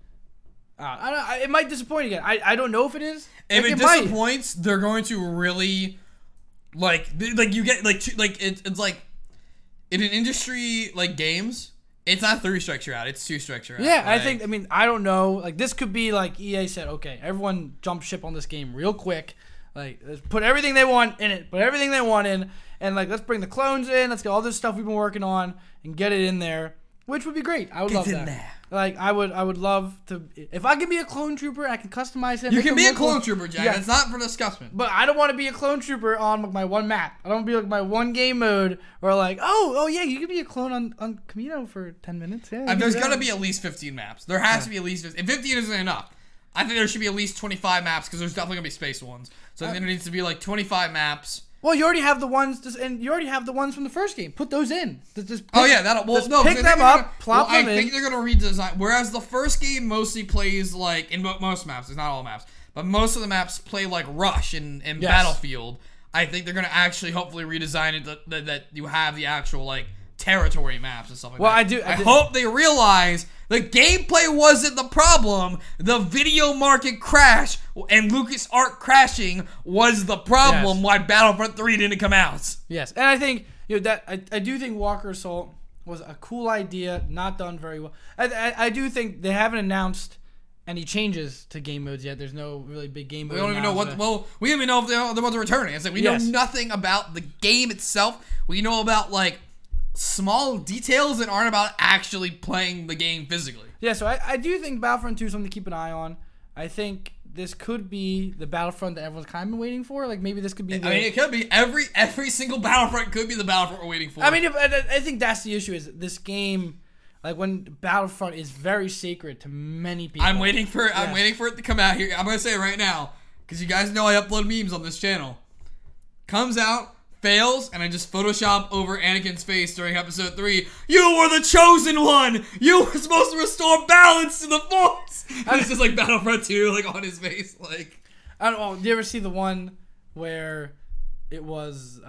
Speaker 1: It might disappoint again. I don't know if it is.
Speaker 2: If it disappoints, they're going to really like you get it's like in an industry like games. It's not 3 strikes you're out. It's 2 strikes you're out.
Speaker 1: Yeah, I don't know. Like this could be like EA said, okay, everyone jump ship on this game real quick. Like let's put everything they want in it. Put everything they want in, and like let's bring the clones in. Let's get all this stuff we've been working on and get it in there, which would be great. I would love that. There. Like I would love to. If I could be a clone trooper, I can customize him.
Speaker 2: You can be a clone trooper, Jack. Yeah. It's not for discussion.
Speaker 1: But I don't want to be a clone trooper on my one map. I don't want to be like my one game mode or like oh yeah, you could be a clone on Camino for 10 minutes. Yeah.
Speaker 2: There's gonna be at least 15 maps. There has to be at least 15. 15 isn't enough. I think there should be at least 25 maps because there's definitely gonna be space ones. So I think there needs to be like 25 maps.
Speaker 1: Well, you already have the ones, and you already have the ones from the first game. Put those in. Just
Speaker 2: Oh yeah, that'll. Well, no,
Speaker 1: pick them up, plop them in.
Speaker 2: I think they're gonna redesign. Whereas the first game mostly plays like in most maps. It's not all maps, but most of the maps play like Rush and Battlefield. I think they're gonna actually hopefully redesign it that you have the actual like territory maps and stuff like that. I hope they realize the gameplay wasn't the problem. The video market crash and LucasArts crashing was the problem. Why Battlefront 3 didn't come out.
Speaker 1: Yes, and I think that I do think Walker Assault was a cool idea, not done very well. I do think they haven't announced any changes to game modes yet. There's no really big game mode.
Speaker 2: We don't even know what. Well, we don't even know if the ones are returning. It's like we know nothing about the game itself. We know about like small details that aren't about actually playing the game physically.
Speaker 1: Yeah, so I do think Battlefront 2 is something to keep an eye on. I think this could be the Battlefront that everyone's kind of been waiting for. Like maybe this could be.
Speaker 2: I mean, it could be every single Battlefront could be the Battlefront we're waiting for.
Speaker 1: I mean, I think that's the issue. Is this game, like when Battlefront is very sacred to many people.
Speaker 2: I'm waiting for it to come out here. I'm gonna say it right now because you guys know I upload memes on this channel. Comes out. Fails, and I just Photoshop over Anakin's face during episode 3. You were the chosen one! You were supposed to restore balance to the Force! And it's just like Battlefront 2, like on his face, like.
Speaker 1: I don't know. Do you ever see the one where it was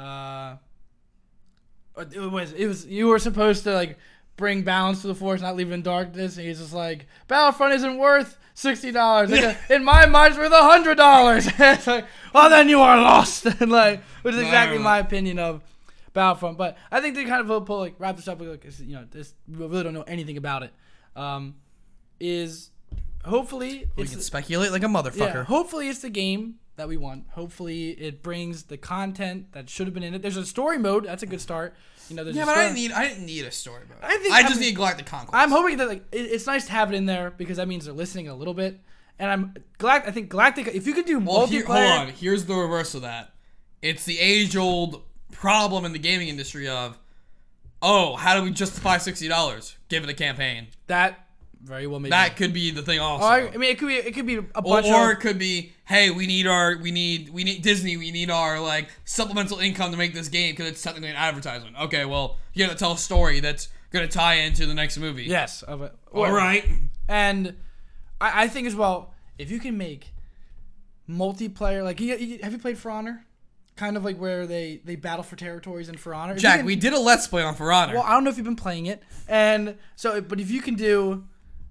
Speaker 1: you were supposed to like bring balance to the Force, not leave it in darkness, and he's just like, Battlefront isn't worth $60. Like, in my mind, it's worth $100. It's like, well, then you are lost. And like, which is exactly my opinion of Battlefront. But I think they kind of pull like wrap this up. Like, this we really don't know anything about it. Is hopefully
Speaker 2: we can speculate like a motherfucker.
Speaker 1: Yeah, hopefully it's the game that we want. Hopefully it brings the content that should have been in it. There's a story mode. That's a good start. But
Speaker 2: I didn't need a story mode. I just need Galactic Conquest.
Speaker 1: I'm hoping that like it's nice to have it in there because that means they're listening a little bit. And I'm glad. I think Galactic. If you could do multiplayer,
Speaker 2: hold on. Here's the reverse of that. It's the age-old problem in the gaming industry of, how do we justify $60? Give it a campaign.
Speaker 1: That very well maybe.
Speaker 2: That could be the thing also.
Speaker 1: I mean, it could be a bunch
Speaker 2: or it could be, hey, we need Disney, we need our like supplemental income to make this game because it's technically an advertisement. Okay, well, you have to tell a story that's gonna tie into the next movie.
Speaker 1: Yes.
Speaker 2: All right.
Speaker 1: And I think as well, if you can make multiplayer, like have you played For Honor? Kind of like where they battle for territories in For Honor.
Speaker 2: Jack, we did a Let's Play on For Honor.
Speaker 1: Well, I don't know if you've been playing it, and so, but if you can do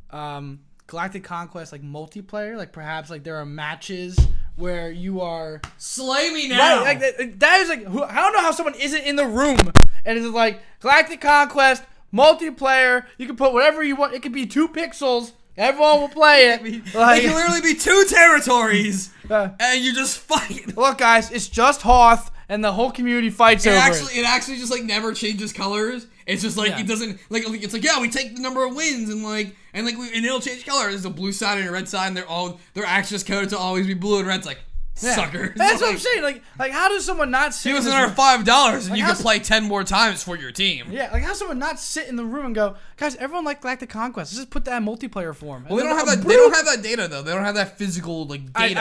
Speaker 1: Galactic Conquest like multiplayer, like perhaps like there are matches where you are
Speaker 2: slay me now.
Speaker 1: Right, like that is like I don't know how someone isn't in the room and it's like Galactic Conquest multiplayer. You can put whatever you want. It could be 2 pixels. Everyone will play it.
Speaker 2: Like, it can literally be 2 territories, and you just fight.
Speaker 1: Look, guys, it's just Hoth, and the whole community fights over it.
Speaker 2: It actually just like never changes colors. It's just like it doesn't like it's like we take the number of wins and it'll change color. There's a blue side and a red side, and they're actually just coded to always be blue and red. It's like. Suckers.
Speaker 1: That's what I'm saying. Like how does someone not sit?
Speaker 2: Give us another $5 and you can play 10 more times for your team.
Speaker 1: Yeah, like how someone not sit in the room and go, guys, everyone like Galactic Conquest. Let's just put that in multiplayer form.
Speaker 2: Well, they don't have that. They don't have that data though. They don't have that physical like data.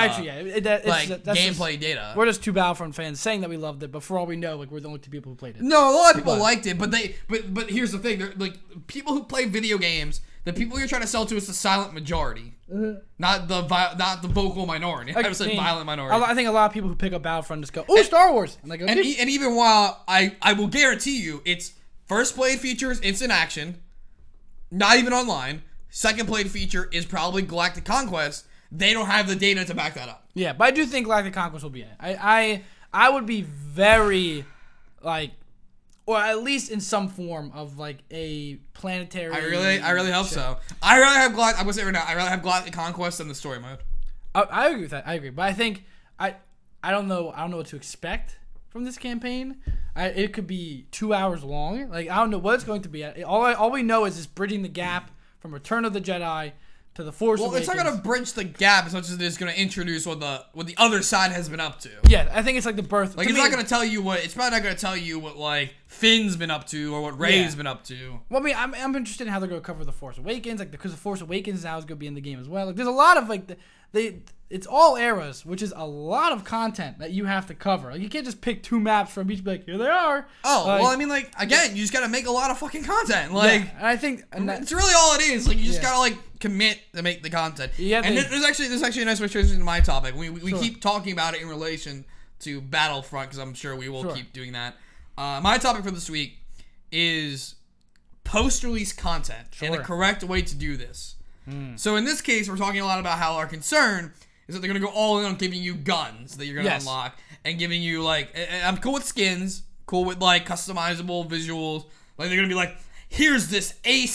Speaker 2: That's gameplay data.
Speaker 1: We're just 2 Battlefront fans saying that we loved it, but for all we know, like we're the only 2 people who played it.
Speaker 2: No, a lot of people liked it, but here's the thing: they're like people who play video games. The people you're trying to sell to is the silent majority, not the vocal minority. I said violent minority.
Speaker 1: I think a lot of people who pick up Battlefront just go, Star Wars, and they go,
Speaker 2: and even while I will guarantee you, it's first played feature is instant action, not even online. Second played feature is probably Galactic Conquest. They don't have the data to back that up.
Speaker 1: Yeah, but I do think Galactic Conquest will be in it. I would be very like. Or at least in some form of like a planetary.
Speaker 2: I really hope so. I rather have I'm gonna say it right now. I rather have Galactic Conquest than the story mode.
Speaker 1: I agree with that. I agree, but I think I don't know. I don't know what to expect from this campaign. It could be 2 hours long. Like I don't know what it's going to be. All we know is it's bridging the gap from Return of the Jedi to the Force
Speaker 2: Well,
Speaker 1: Awakens.
Speaker 2: it's not gonna bridge the gap as much as it is gonna introduce what the other side has been up to.
Speaker 1: Yeah, I think it's like the birth.
Speaker 2: Like,
Speaker 1: to
Speaker 2: it's
Speaker 1: me,
Speaker 2: not gonna tell you what. It's probably not gonna tell you what like Finn's been up to or what Rey's been up to.
Speaker 1: Well, I mean, I'm interested in how they're gonna cover the Force Awakens, like because the Force Awakens now is gonna be in the game as well. Like, there's a lot of like it's all eras, which is a lot of content that you have to cover. Like, you can't just pick 2 maps from each. Be like, here they are.
Speaker 2: Oh,
Speaker 1: like,
Speaker 2: well, I mean, like again, you just gotta make a lot of fucking content. Like,
Speaker 1: and I think
Speaker 2: it's really all it is. Like, you just gotta like commit to make the content.
Speaker 1: Yeah,
Speaker 2: and there's actually a nice transition to my topic. We
Speaker 1: Sure.
Speaker 2: keep talking about it in relation to Battlefront because I'm sure we will
Speaker 1: Sure.
Speaker 2: keep doing that. My topic for this week is post-release content and the
Speaker 1: Sure.
Speaker 2: correct way to do this. So in this case, we're talking a lot about how our concern is that they're gonna go all in on giving you guns that you're gonna
Speaker 1: Yes.
Speaker 2: unlock and giving you like. And I'm cool with skins, cool with like customizable visuals. Like they're gonna be like, here's this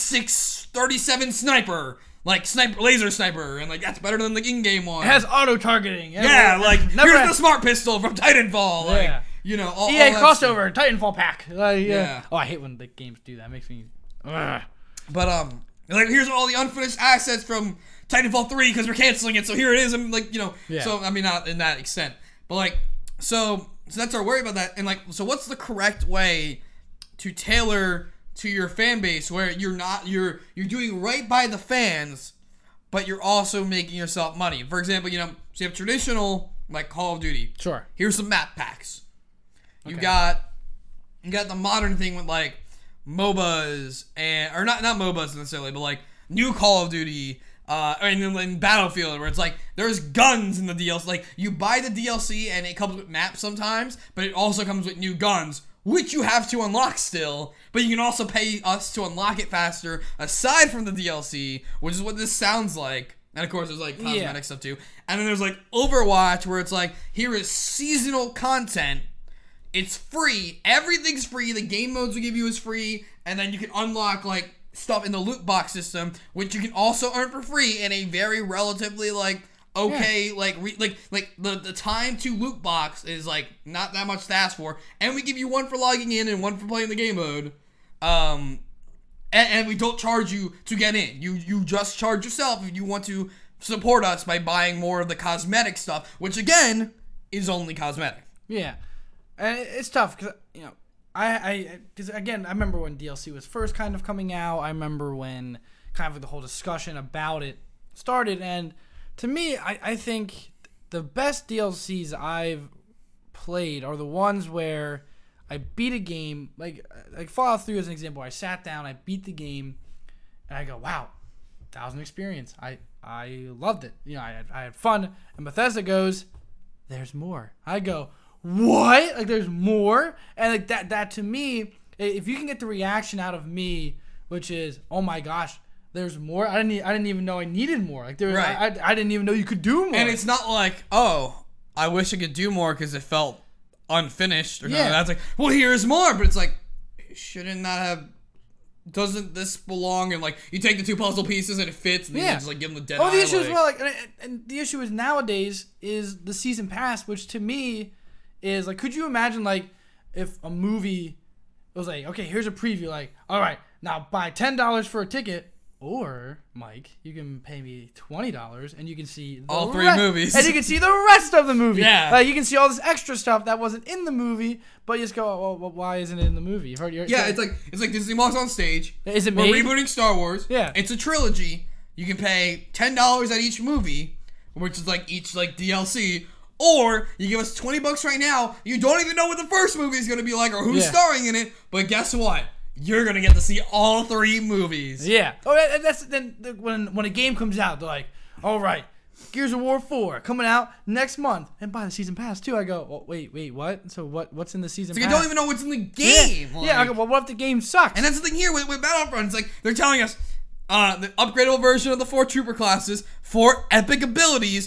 Speaker 2: A637 sniper, like laser sniper, and like that's better than the in-game one.
Speaker 1: it has auto targeting.
Speaker 2: Yeah, like
Speaker 1: never
Speaker 2: here's
Speaker 1: had-
Speaker 2: the smart pistol from Titanfall. Like,
Speaker 1: Yeah.
Speaker 2: you know, all
Speaker 1: EA
Speaker 2: that stuff.
Speaker 1: crossover, Titanfall pack. Like,
Speaker 2: Yeah.
Speaker 1: Oh, I hate when the games do that. It makes me. Ugh.
Speaker 2: But like here's all the unfinished assets from Titanfall 3 because we're canceling it. So here it is. I'm like, you know,
Speaker 1: Yeah.
Speaker 2: so I mean not in that extent, but like so that's our worry about that. And like, so what's the correct way to tailor to your fan base where you're doing right by the fans, but you're also making yourself money? For example, you know, so you have traditional like Call of Duty.
Speaker 1: Sure.
Speaker 2: Here's some map packs. You
Speaker 1: Okay.
Speaker 2: got the modern thing with like MOBAs or not MOBAs necessarily, but like new Call of Duty, and then in Battlefield where it's like there's guns in the DLC. Like you buy the DLC and it comes with maps sometimes, but it also comes with new guns, which you have to unlock still. But you can also pay us to unlock it faster aside from the DLC, which is what this sounds like. And of course, there's like cosmetic stuff too. And then there's like Overwatch where it's like here is seasonal content. It's free. Everything's free. The game modes we give you is free, and then you can unlock like stuff in the loot box system, which you can also earn for free in a very relatively like okay like the time to loot box is like not that much to ask for, and we give you one for logging in and one for playing the game mode, and we don't charge you to get in. You just charge yourself if you want to support us by buying more of the cosmetic stuff, which again is only cosmetic.
Speaker 1: Yeah, and it's tough because you know because again I remember when DLC was first kind of coming out. I remember when kind of the whole discussion about it started, and to me, I think the best DLCs I've played are the ones where I beat a game like Fallout 3 as an example. I sat down, I beat the game, and I go, wow, that was an experience. I loved it. You know, I had fun. And Bethesda goes, there's more. I go, what? Like, there's more? And like that to me, if you can get the reaction out of me, which is, oh my gosh, there's more. I didn't even know I needed more. Like,
Speaker 2: Right.
Speaker 1: I didn't even know you could do more.
Speaker 2: And it's not like, oh, I wish I could do more because it felt unfinished or something.
Speaker 1: Yeah.
Speaker 2: That's like, well, here's more, but it's like, shouldn't that have? Doesn't this belong? And like, you take the 2 puzzle pieces and it fits, and then you just like give them the dead eye.
Speaker 1: The issue
Speaker 2: like,
Speaker 1: is well, like, and the issue is nowadays is the season pass, which to me is like, could you imagine like if a movie was like, okay, here's a preview, like, all right, now buy $10 for a ticket. Or, Mike, you can pay me $20 and you can see
Speaker 2: all 3 movies.
Speaker 1: And you can see the rest of the movie.
Speaker 2: Yeah.
Speaker 1: Like, you can see all this extra stuff that wasn't in the movie, but you just go, oh, well, why isn't it in the movie? You've heard,
Speaker 2: yeah, it's like Disney walks on stage.
Speaker 1: Is it
Speaker 2: We're
Speaker 1: made?
Speaker 2: rebooting Star Wars.
Speaker 1: Yeah.
Speaker 2: It's a trilogy. You can pay $10 at each movie, which is like each like DLC. Or you give us $20 right now. You don't even know what the first movie is going to be like or who's starring in it. But guess what? You're gonna get to see all 3 movies.
Speaker 1: Yeah. Oh, and that's then when a game comes out, they're like, all right, Gears of War 4 coming out next month, and buy the season pass too. I go, oh, wait, what? So what's in the season
Speaker 2: It's
Speaker 1: pass?
Speaker 2: like, I don't even know what's in the game.
Speaker 1: Yeah.
Speaker 2: Like,
Speaker 1: Yeah. I go, well, what if the game sucks?
Speaker 2: and that's the thing here with Battlefront. It's like they're telling us the upgradable version of the 4 trooper classes, 4 epic abilities,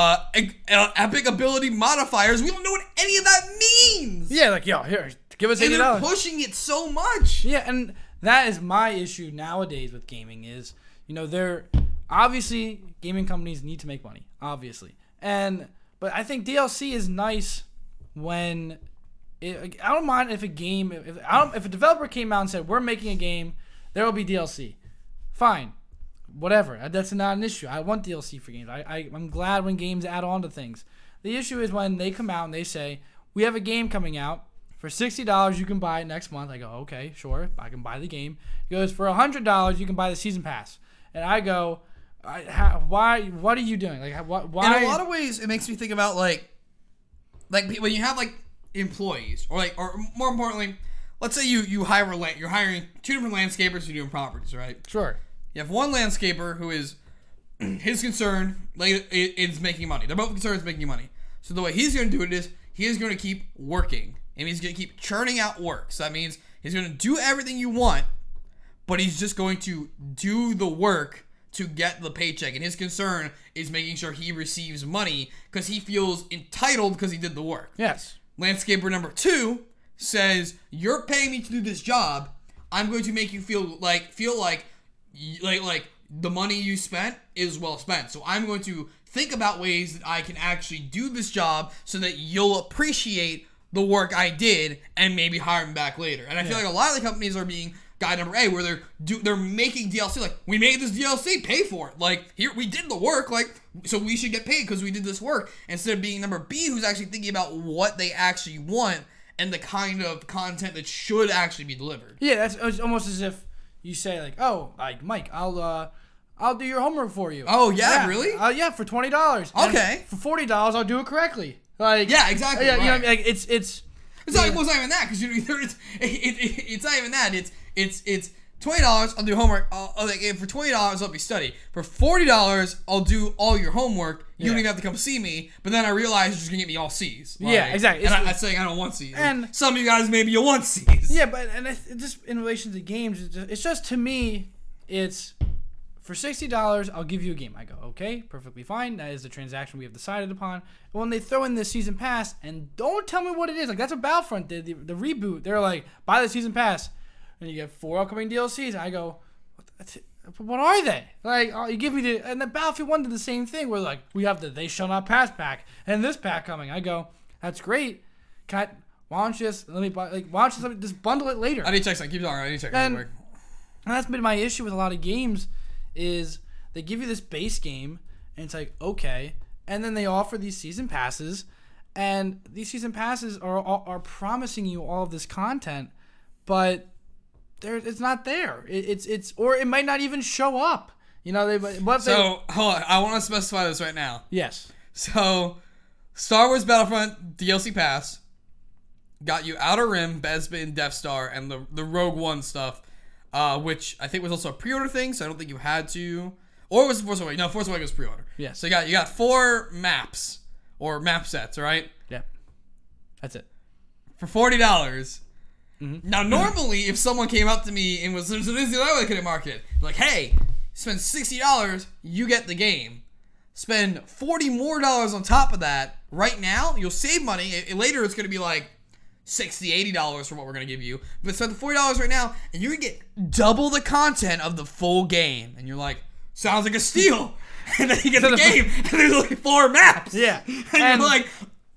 Speaker 2: epic ability modifiers. We don't know what any of that means.
Speaker 1: yeah, like, yo, here, give us
Speaker 2: And they're
Speaker 1: $80.
Speaker 2: pushing it so much.
Speaker 1: Yeah, and that is my issue nowadays with gaming is, you know, they're obviously gaming companies need to make money, obviously. But I think DLC is nice when I don't mind if a game if a developer came out and said, "We're making a game, there will be DLC." Fine. whatever. That's not an issue. I want DLC for games. I'm glad when games add on to things. The issue is when they come out and they say, we have a game coming out. For $60, you can buy it next month. I go, okay, sure, I can buy the game. He goes, for $100, you can buy the season pass. And I go, why? What are you doing? Like, why?
Speaker 2: In a lot of ways, it makes me think about like when you have like employees, or more importantly, let's say you're hiring two different landscapers who do properties, right?
Speaker 1: Sure.
Speaker 2: You have one landscaper who is his concern is making money. They're both concerned is making money. So the way he's going to do it is he is going to keep working, and he's going to keep churning out work. So that means he's going to do everything you want, but he's just going to do the work to get the paycheck. And his concern is making sure he receives money because he feels entitled because he did the work.
Speaker 1: Yes.
Speaker 2: Landscaper number 2 says, you're paying me to do this job. I'm going to make you feel like the money you spent is well spent. So I'm going to think about ways that I can actually do this job so that you'll appreciate the work I did and maybe hire me back later. And I feel like a lot of the companies are being guy number A, where they're making DLC. Like, we made this DLC, pay for it. Like, here, we did the work, like, so we should get paid because we did this work. Instead of being number B, who's actually thinking about what they actually want and the kind of content that should actually be delivered.
Speaker 1: Yeah, that's almost as if you say, like, oh, like, Mike, I'll do your homework for you.
Speaker 2: Oh, yeah, really?
Speaker 1: Yeah, for $20.
Speaker 2: Okay.
Speaker 1: And for $40, I'll do it correctly. Like,
Speaker 2: yeah, exactly.
Speaker 1: Yeah,
Speaker 2: right.
Speaker 1: you know what I mean? Like, it's
Speaker 2: not even that, because it's not even that. It's $20. I'll do homework. For $20, I'll be study. For $40, I'll do all your homework. You don't even have to come see me. But then I realize you're just gonna get me all C's. Like,
Speaker 1: yeah, exactly.
Speaker 2: And I'm saying I don't want C's.
Speaker 1: And
Speaker 2: some of you guys maybe you want C's.
Speaker 1: Yeah, but it just in relation to games, it's just to me, it's for $60, I'll give you a game. I go, okay, perfectly fine. That is the transaction we have decided upon. But when they throw in the season pass, and don't tell me what it is, like that's what Battlefront did, the reboot. They're like, buy the season pass, and you get 4 upcoming DLCs. I go, what are they? Like, you give me and the Battlefield 1 did the same thing. Where like, we have the They Shall Not Pass pack, and this pack coming. I go, that's great. Why don't you just let me buy? Like, why don't you just bundle it later?
Speaker 2: I need to check something. Keep going. I need to check something.
Speaker 1: And that's been my issue with a lot of games. Is they give you this base game and it's like, okay, and then they offer these season passes, and these season passes are promising you all of this content, but it's not there. It's or it might not even show up. You know,
Speaker 2: hold on, I want to specify this right now.
Speaker 1: Yes.
Speaker 2: So, Star Wars Battlefront DLC pass got you Outer Rim, Bespin, Death Star, and the Rogue One stuff. Which I think was also a pre-order thing, so I don't think you had to. Or was it Force Awakens? No, Force Awakens was pre-order.
Speaker 1: Yeah.
Speaker 2: So you got 4 maps or map sets, right?
Speaker 1: Yeah. That's it.
Speaker 2: For $40. Mm-hmm. Now, normally, if someone came up to me and was, so this is the other way they could have marketed it. Like, hey, spend $60, you get the game. Spend $40 more on top of that. Right now, you'll save money. Later, it's going to be like $60, $80 for what we're going to give you. But spend the $40 right now, and you're going to get double the content of the full game. And you're like, sounds like a steal. And then you get the game, and there's like 4 maps.
Speaker 1: Yeah.
Speaker 2: And you're like,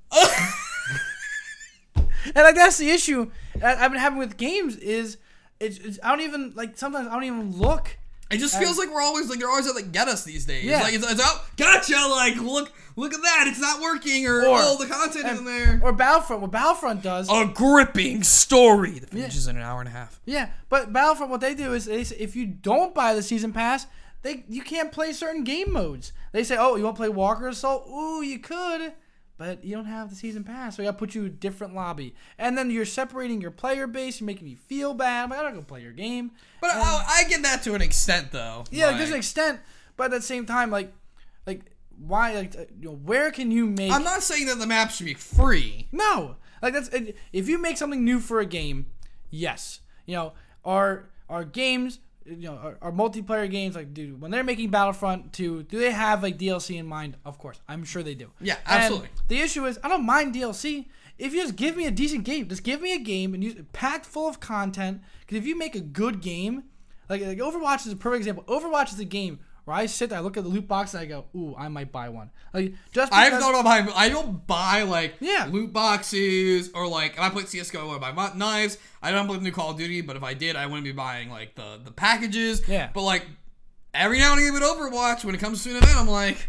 Speaker 1: and like that's the issue I've been having with games is it's I don't even, like, sometimes I don't even look.
Speaker 2: It just feels like we're always, like, they're always at, like, get us these days.
Speaker 1: Yeah.
Speaker 2: Like, it's oh, gotcha, like, look at that, it's not working, or the content isn't there.
Speaker 1: Or Battlefront, what Battlefront does.
Speaker 2: A gripping story that finishes in an hour and a half.
Speaker 1: Yeah, but Battlefront, what they do is they say if you don't buy the season pass, you can't play certain game modes. They say, oh, you want to play Walker Assault? Ooh, you could, but you don't have the season pass, so I got to put you in a different lobby. And then you're separating your player base, you're making me feel bad. I'm like, I'm not going to play your game.
Speaker 2: But I get that to an extent, though.
Speaker 1: Yeah, like, there's an extent, but at the same time, like why, like, where can you make...
Speaker 2: I'm not saying that the map should be free.
Speaker 1: No. Like, that's... If you make something new for a game, yes. You know, our games... You know, our multiplayer games, like, dude, when they're making Battlefront 2, do they have, like, DLC in mind? Of course. I'm sure they do.
Speaker 2: Yeah, absolutely.
Speaker 1: And the issue is, I don't mind DLC. If you just give me a decent game, just give me a game and use it packed full of content. Because if you make a good game, like Overwatch is a perfect example. Overwatch is a game where I sit there, I look at the loot box, and I go, ooh, I might buy one. Like, just because...
Speaker 2: I don't buy, like, loot boxes, or, like, if I play CSGO, I would buy knives. I don't play the new Call of Duty, but if I did, I wouldn't be buying, like, the packages.
Speaker 1: Yeah.
Speaker 2: But, like, every now and again with Overwatch, when it comes to an event, I'm like,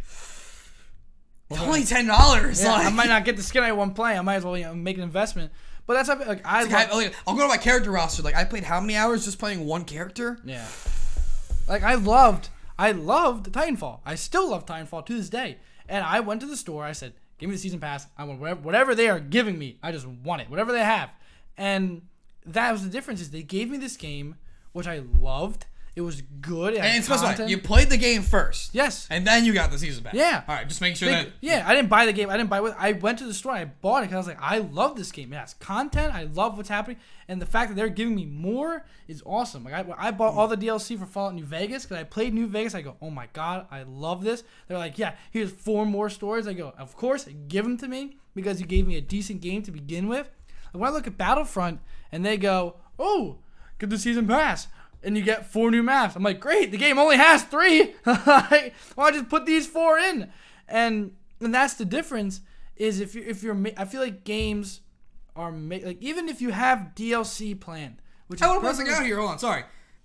Speaker 2: it's only $10.
Speaker 1: Yeah,
Speaker 2: like,
Speaker 1: I might not get the skin I want to play. I might as well make an investment. But that's how, like
Speaker 2: I'll go to my character roster. Like, I played how many hours just playing one character?
Speaker 1: Yeah. Like I loved Titanfall. I still love Titanfall to this day. And I went to the store. I said, "Give me the season pass. I want whatever they are giving me. I just want it. Whatever they have." And that was the difference. Is they gave me this game, which I loved. It was good. It had
Speaker 2: And specify,
Speaker 1: content.
Speaker 2: you played the game first.
Speaker 1: Yes.
Speaker 2: And then you got the season pass.
Speaker 1: Yeah.
Speaker 2: All right, just making sure that.
Speaker 1: Yeah, I didn't buy the game. I didn't buy it. I went to the store and I bought it because I was like, I love this game. It has content. I love what's happening. And the fact that they're giving me more is awesome. Like I bought all the DLC for Fallout New Vegas because I played New Vegas. I go, oh my God, I love this. They're like, yeah, here's 4 more stories. I go, of course, give them to me because you gave me a decent game to begin with. Like when I look at Battlefront and they go, oh, get the season pass. And you get 4 new maps. I'm like, great. The game only has 3. Why don't I just put these 4 in? And that's the difference. Is if you're I feel like games are like even if you have DLC planned, which
Speaker 2: I want to put something out here. Hold on. Sorry.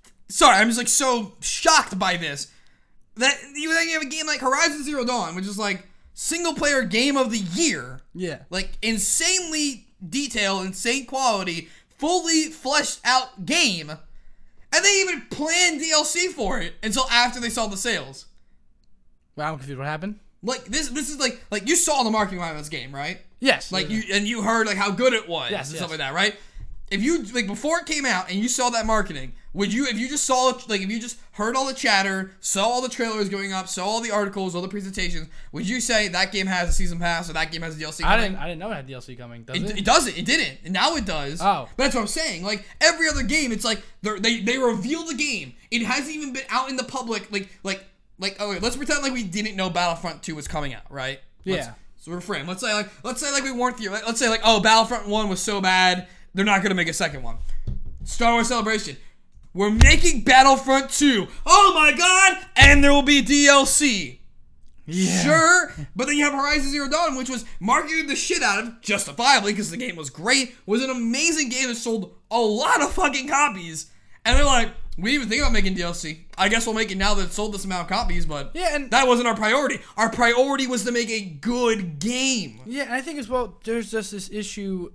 Speaker 2: I'm just like so shocked by this that you have a game like Horizon Zero Dawn, which is like single player game of the year.
Speaker 1: Yeah.
Speaker 2: Like insanely detailed, insane quality, fully fleshed out game. And they even planned DLC for it until after they saw the sales.
Speaker 1: Well, I'm confused. What happened?
Speaker 2: Like this is like you saw the marketing behind this game, right?
Speaker 1: Yes.
Speaker 2: Like you heard like how good it was and stuff like that, right? If you like before it came out and you saw that marketing, would you if you just saw like if you just heard all the chatter, saw all the trailers going up, saw all the articles, all the presentations, would you say that game has a season pass or that game has a DLC coming?
Speaker 1: I didn't know it had DLC coming. Does it?
Speaker 2: It doesn't. It didn't. And now it does.
Speaker 1: Oh.
Speaker 2: But that's what I'm saying. Like every other game, it's like they reveal the game. It hasn't even been out in the public. Like okay, let's pretend like we didn't know Battlefront 2 was coming out, right? So reframe. Let's say like we weren't here. Let's say like, oh, Battlefront 1 was so bad, they're not gonna make a second one. Star Wars Celebration. We're making Battlefront 2. Oh my God! And there will be DLC.
Speaker 1: Yeah.
Speaker 2: Sure, but then you have Horizon Zero Dawn, which was marketed the shit out of, justifiably, because the game was great, was an amazing game that sold a lot of fucking copies. And they're like, we didn't even think about making DLC. I guess we'll make it now that it sold this amount of copies, but
Speaker 1: and
Speaker 2: that wasn't our priority. Our priority was to make a good game.
Speaker 1: Yeah, and I think as well, there's just this issue.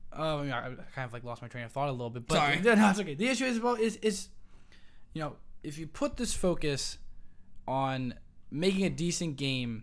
Speaker 1: I kind of like lost my train of thought a little bit, but
Speaker 2: Sorry.
Speaker 1: No, it's okay. The issue is you know, if you put this focus on making a decent game,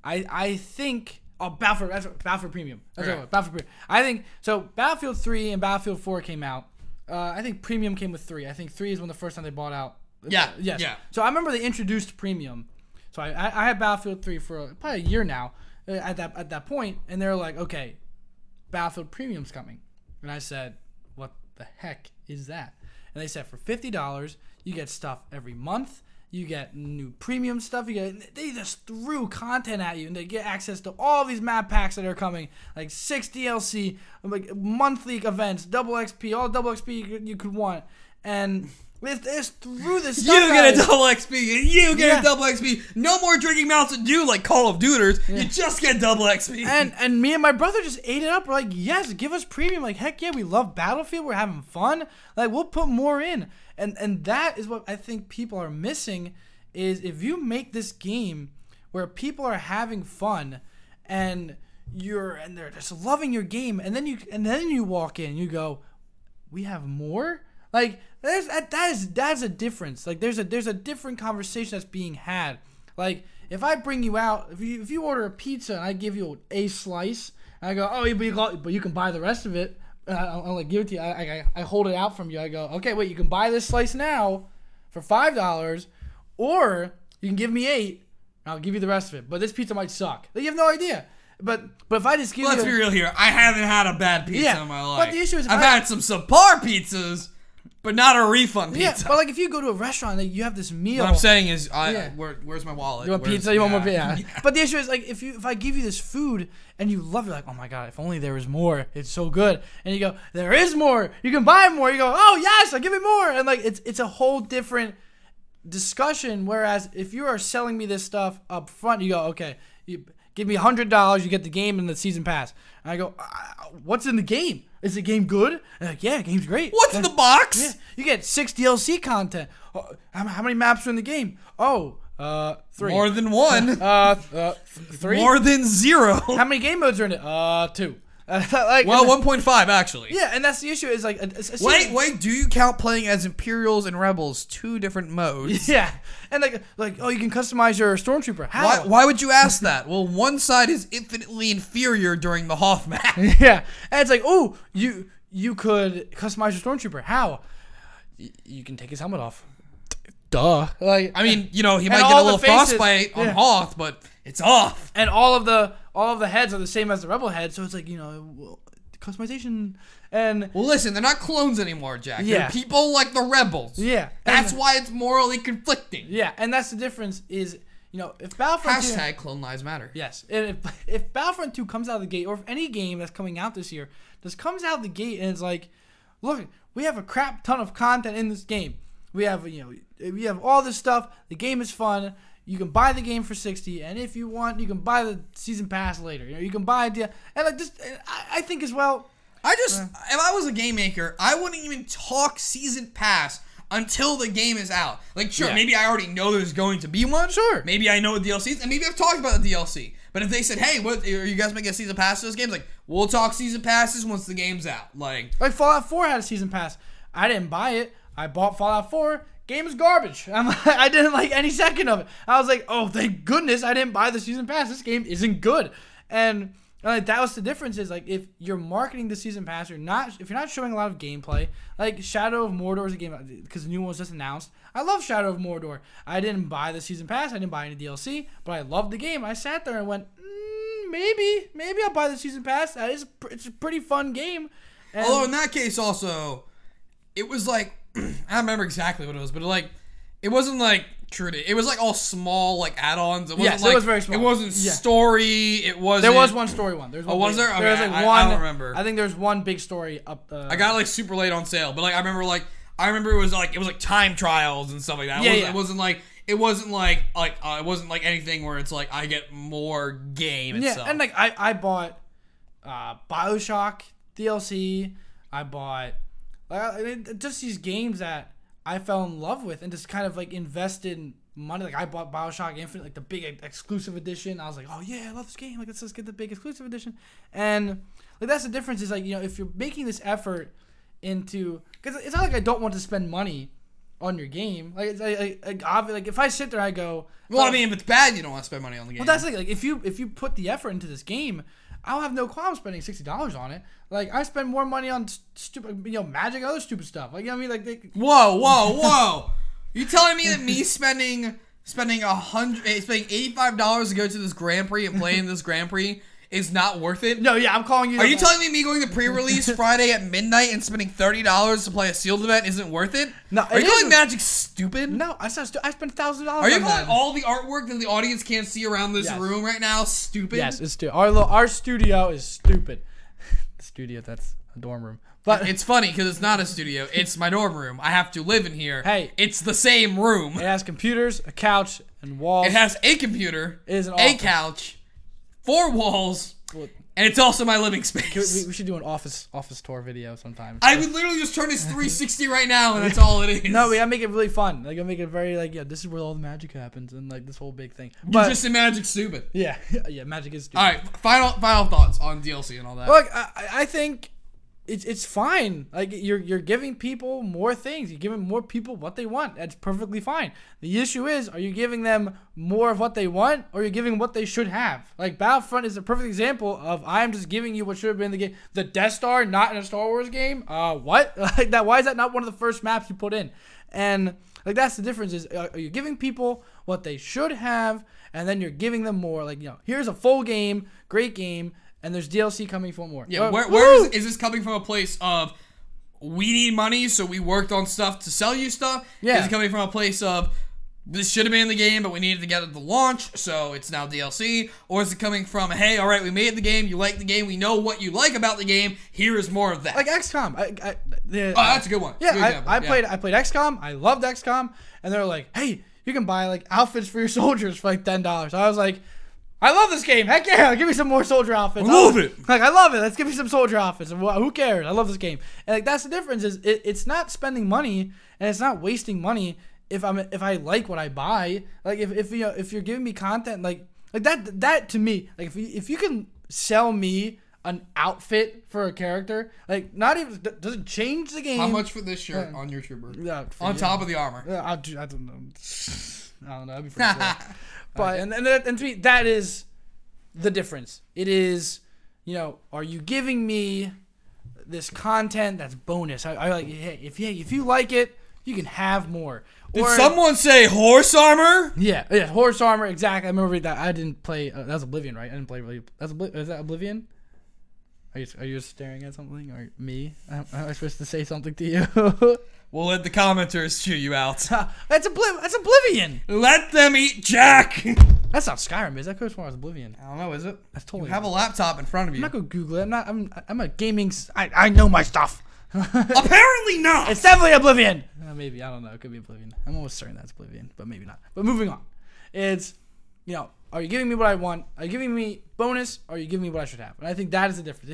Speaker 1: I think Battlefield Premium. That's
Speaker 2: Okay.
Speaker 1: right, Battlefield Premium. I think so. Battlefield 3 and Battlefield 4 came out. I think Premium came with 3. I think 3 is when the first time they bought out.
Speaker 2: Yeah.
Speaker 1: Yes.
Speaker 2: Yeah.
Speaker 1: So I remember they introduced Premium. So I had Battlefield 3 for probably a year now at that point, and they're like, okay, Battlefield Premium's coming. And I said, what the heck is that? And they said for $50, you get stuff every month. You get new premium stuff. They just threw content at you, and they get access to all these map packs that are coming, like 6 DLC, like monthly events, double XP, all double XP you could want, and they just threw this stuff.
Speaker 2: You get
Speaker 1: at
Speaker 2: a double XP, and you get
Speaker 1: Yeah.
Speaker 2: a double XP. No more drinking Mountain Dew like Call of Duters.
Speaker 1: Yeah.
Speaker 2: You just get double XP.
Speaker 1: And me and my brother just ate it up. We're like, yes, give us premium. Like, heck yeah, we love Battlefield. We're having fun. Like, we'll put more in. And that is what I think people are missing, is if you make this game where people are having fun and they're just loving your game, and then you walk in, you go, we have more? Like, that's a difference. Like, there's a different conversation that's being had. Like, if I bring you out, if you order a pizza and I give you a slice, and I go, oh, but you can buy the rest of it. I'll like give it to you. I hold it out from you. I go, okay, wait, you can buy this slice now for $5, or you can give me 8, and I'll give you the rest of it. But this pizza might suck. Like, you have no idea. But if I just give
Speaker 2: Let's
Speaker 1: you,
Speaker 2: be real here. I haven't had a bad pizza
Speaker 1: Yeah,
Speaker 2: in my life.
Speaker 1: but the issue is if
Speaker 2: I've
Speaker 1: I-
Speaker 2: had some subpar pizzas, but not a refund pizza.
Speaker 1: yeah, but like if you go to a restaurant, like, you have this meal.
Speaker 2: What I'm saying is,
Speaker 1: Yeah.
Speaker 2: where's my wallet?
Speaker 1: You want
Speaker 2: Where's-
Speaker 1: pizza? You want more pizza?
Speaker 2: Yeah.
Speaker 1: Yeah. But the issue is, like, if I give you this food and you love it, like, oh my God, if only there was more. It's so good. And you go, there is more. You can buy more. You go, oh yes, give me more. And like, it's a whole different discussion. Whereas if you are selling me this stuff up front, you go, okay, give me $100, you get the game and the season pass. And I go, what's in the game? Is the game good? And they're like, yeah, the game's great.
Speaker 2: What's in the box?
Speaker 1: Yeah, you get 6 DLC content. How many maps are in the game? 3.
Speaker 2: More than one.
Speaker 1: 3.
Speaker 2: More than 0.
Speaker 1: How many game modes are in it? 2.
Speaker 2: Well, 1.5 actually.
Speaker 1: Yeah, and that's the issue. Is like,
Speaker 2: wait. Do you count playing as Imperials and Rebels? 2 different modes.
Speaker 1: Yeah, and oh, you can customize your Stormtrooper. How?
Speaker 2: Why would you ask that? Well, one side is infinitely inferior during the Hoth map.
Speaker 1: Yeah, and it's like, oh, you could customize your Stormtrooper. How? You can take his helmet off. Duh. Like,
Speaker 2: I mean, he might get a little frostbite on Hoth, but it's off.
Speaker 1: And all of the heads are the same as the Rebel head, so it's like, customization. And
Speaker 2: well, listen, they're not clones anymore, Jack.
Speaker 1: Yeah.
Speaker 2: They're people like the Rebels.
Speaker 1: Yeah.
Speaker 2: That's why it's morally conflicting.
Speaker 1: Yeah, and that's the difference is, if Battlefront 2...
Speaker 2: Hashtag Clone Lives Matter.
Speaker 1: Yes. And if Battlefront 2 comes out of the gate, or if any game that's coming out this year just comes out of the gate and it's like, look, we have a crap ton of content in this game. We have, we have all this stuff. The game is fun. You can buy the game for $60, and if you want, you can buy the season pass later. You can buy it, and like this. I think as well.
Speaker 2: If I was a game maker, I wouldn't even talk season pass until the game is out. Like, sure, maybe I already know there's going to be one.
Speaker 1: Sure.
Speaker 2: Maybe I know what DLC is, and maybe I've talked about the DLC. But if they said, hey, what are you guys making a season pass to this game? Like, we'll talk season passes once the game's out. Like
Speaker 1: Fallout 4 had a season pass. I didn't buy it. I bought Fallout 4. Game is garbage. I didn't like any second of it. I was like, oh, thank goodness I didn't buy the season pass. This game isn't good. And that was the difference. Is like, if you're marketing the season pass, if you're not showing a lot of gameplay, like Shadow of Mordor is a game because the new one was just announced. I love Shadow of Mordor. I didn't buy the season pass. I didn't buy any DLC, but I loved the game. I sat there and went, maybe I'll buy the season pass. It's a pretty fun game. And
Speaker 2: although in that case also, it was like, I don't remember exactly what it was, but it wasn't like true to, it was like all small like add-ons. It wasn't
Speaker 1: it was very small.
Speaker 2: It wasn't story. It wasn't.
Speaker 1: There was one story one. There's one
Speaker 2: was there? Okay,
Speaker 1: there was like one.
Speaker 2: I don't remember.
Speaker 1: I think there's one big story up.
Speaker 2: I got it like super late on sale, but like I remember it was like time trials and stuff like that. It wasn't like anything where it's like I get more game itself.
Speaker 1: Yeah, and like I bought BioShock DLC. I bought just these games that I fell in love with and just kind of like invested money. Like I bought BioShock Infinite, like the big exclusive edition. I was like, oh yeah, I love this game. Like let's just get the big exclusive edition. And like that's the difference is like, if you're making this effort into, because it's not like I don't want to spend money on your game. Like it's like if I sit there, I go,
Speaker 2: well, I mean, if it's bad, you don't want to spend money on the game.
Speaker 1: Well, that's like if you put the effort into this game, I'll have no qualm spending $60 on it. Like I spend more money on stupid, Magic and other stupid stuff. Like I mean, like
Speaker 2: whoa! You telling me that me spending $85 to go to this Grand Prix and play in this Grand Prix is not worth it?
Speaker 1: No, yeah, I'm calling you.
Speaker 2: Are you telling me going to pre-release Friday at midnight and spending $30 to play a sealed event isn't worth it?
Speaker 1: No,
Speaker 2: are you calling Magic stupid?
Speaker 1: No, I spent $1,000.
Speaker 2: Are you calling all the artwork that the audience can't see around this room right now stupid?
Speaker 1: Yes, it's stupid. Our studio is stupid. The studio, that's a dorm room. But
Speaker 2: it's funny because it's not a studio. It's my dorm room. I have to live in here.
Speaker 1: Hey,
Speaker 2: it's the same room.
Speaker 1: It has computers, a couch, and walls.
Speaker 2: It has a computer,
Speaker 1: it is an
Speaker 2: a couch, 4 walls, and it's also my living space.
Speaker 1: We should do an office tour video sometime.
Speaker 2: I would literally just turn this 360 right now, and that's all it is.
Speaker 1: No, we gotta make it really fun. Like, gotta make it very this is where all the magic happens, and like this whole big thing.
Speaker 2: But you just say magic stupid.
Speaker 1: Yeah, magic is stupid.
Speaker 2: All right, final thoughts on DLC and all that.
Speaker 1: Look, I think it's fine. Like you're giving people more things. You're giving more people what they want. That's perfectly fine. The issue is, are you giving them more of what they want, or you're giving what they should have? Like Battlefront is a perfect example of I'm just giving you what should have been in the game. The Death Star not in a Star Wars game. What? Like that? Why is that not one of the first maps you put in? And like that's the difference. Is are you giving people what they should have, and then you're giving them more? Like here's a full game, great game. And there's DLC coming for more.
Speaker 2: Yeah, where is this coming from? A place of we need money, so we worked on stuff to sell you stuff?
Speaker 1: Yeah.
Speaker 2: Is it coming from a place of this should have been in the game, but we needed to get it to launch, so it's now DLC? Or is it coming from, hey, all right, we made the game, you like the game, we know what you like about the game, here is more of that?
Speaker 1: Like XCOM.
Speaker 2: That's a good one.
Speaker 1: Yeah, I played XCOM. I loved XCOM, and they're like, hey, you can buy like outfits for your soldiers for like $10. So I was like, I love this game. Heck yeah, give me some more soldier outfits.
Speaker 2: I love it.
Speaker 1: Like I love it. Let's give me some soldier outfits. Who cares? I love this game. And like that's the difference. Is it's not spending money and it's not wasting money if I like what I buy. Like if you know if you're giving me content like that to me, like if you can sell me an outfit for a character, like not even doesn't change the game.
Speaker 2: How much for this shirt on your trooper?
Speaker 1: Yeah,
Speaker 2: on top of the armor.
Speaker 1: I don't know. I don't know. That'd be pretty cool. But and to me that is the difference. It is, you know, are you giving me this content that's bonus? I like, hey, if you like it, you can have more.
Speaker 2: Did someone say horse armor?
Speaker 1: Yeah, horse armor. Exactly. I remember that. I didn't play. That was Oblivion, right? I didn't play really. Is that Oblivion? Are you staring at something or me? Am I supposed to say something to you?
Speaker 2: We'll let the commenters chew you out.
Speaker 1: That's Oblivion.
Speaker 2: Let them eat Jack.
Speaker 1: That's not Skyrim, is that? Coach Mars Oblivion.
Speaker 2: I don't know, is it?
Speaker 1: That's totally.
Speaker 2: You have a laptop in front of you.
Speaker 1: I'm not gonna Google it. I'm a gaming. I know my stuff.
Speaker 2: Apparently not.
Speaker 1: It's definitely Oblivion. Maybe I don't know. It could be Oblivion. I'm almost certain that's Oblivion, but maybe not. But moving on, it's you know, are you giving me what I want? Are you giving me bonus? Or are you giving me what I should have? And I think that is the difference.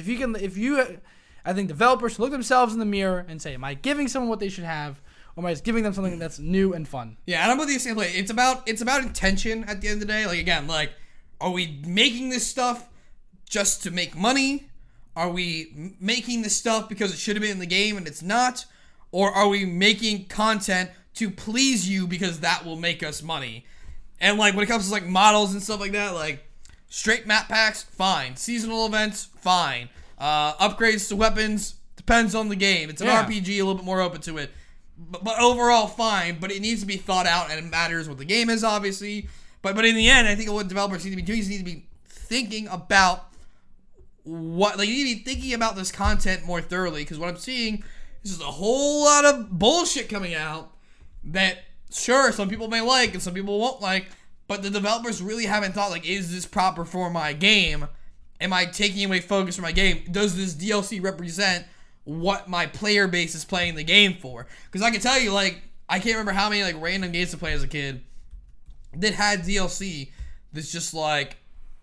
Speaker 1: I think developers should look themselves in the mirror and say, am I giving someone what they should have, or am I just giving them something that's new and fun?
Speaker 2: Yeah, and I'm with you same way. It's about intention at the end of the day. Like again, like are we making this stuff just to make money? Are we making this stuff because it should have been in the game and it's not? Or are we making content to please you because that will make us money? And like when it comes to like models and stuff like that, like straight map packs, fine. Seasonal events, fine. Upgrades to weapons, depends on the game. It's an RPG, a little bit more open to it. But overall, fine. But it needs to be thought out, and it matters what the game is, obviously. But in the end, I think what developers need to be doing is need to be thinking about what, like, you need to be thinking about this content more thoroughly. Because what I'm seeing is just a whole lot of bullshit coming out that, sure, some people may like and some people won't like. But the developers really haven't thought, like, is this proper for my game? Am I taking away focus from my game? Does this DLC represent what my player base is playing the game for? Because I can tell you, like, I can't remember how many, like, random games to play as a kid that had DLC that's just, like,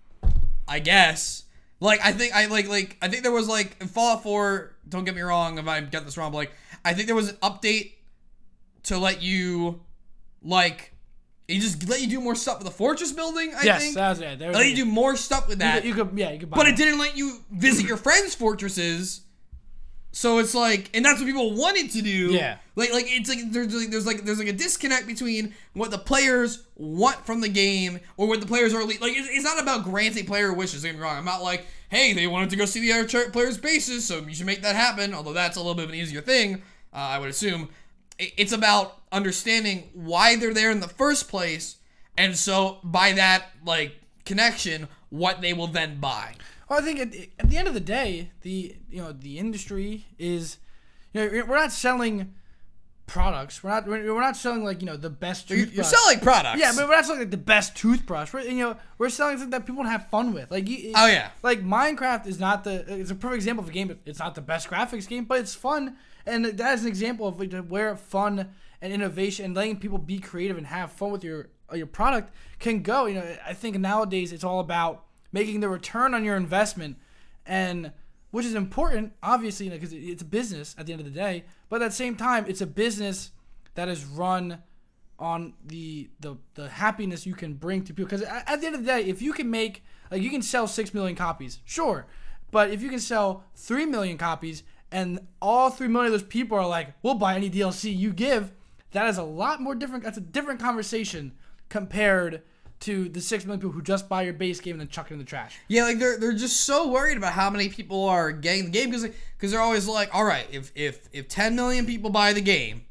Speaker 2: I guess. Like, I think there was, like, in Fallout 4, don't get me wrong if I get this wrong, but, like, I think there was an update to let you, like, it just let you do more stuff with the fortress building, I think.
Speaker 1: Yes, yeah.
Speaker 2: Let you do more stuff with that.
Speaker 1: You could buy
Speaker 2: but it didn't let you visit your friends' fortresses. So it's like, and that's what people wanted to do.
Speaker 1: Yeah.
Speaker 2: Like it's like there's a disconnect between what the players want from the game or what the players are like. It's not about granting player wishes. Don't get me wrong. I'm not like, hey, they wanted to go see the other players' bases, so you should make that happen. Although that's a little bit of an easier thing, I would assume. It's about understanding why they're there in the first place, and so by that like connection, what they will then buy.
Speaker 1: Well, I think at the end of the day, the industry is, we're not selling products. We're not selling like the best toothbrush.
Speaker 2: You're selling products.
Speaker 1: Yeah, but we're not selling like the best toothbrush. We're selling something that people have fun with. Like
Speaker 2: oh yeah,
Speaker 1: like Minecraft is not it's a perfect example of a game. It's not the best graphics game, but it's fun. And that is an example of like where fun and innovation and letting people be creative and have fun with your product can go. I think nowadays it's all about making the return on your investment, and which is important, obviously, because it's a business at the end of the day. But at the same time, it's a business that is run on the happiness you can bring to people. Because at the end of the day, if you can make you can sell 6 million copies, sure, but if you can sell 3 million copies and all 3 million of those people are like, we'll buy any DLC you give, that is a lot more different. That's a different conversation compared to the 6 million people who just buy your base game and then chuck it in the trash.
Speaker 2: Yeah, like they're just so worried about how many people are getting the game because they're always like, all right, if 10 million people buy the game,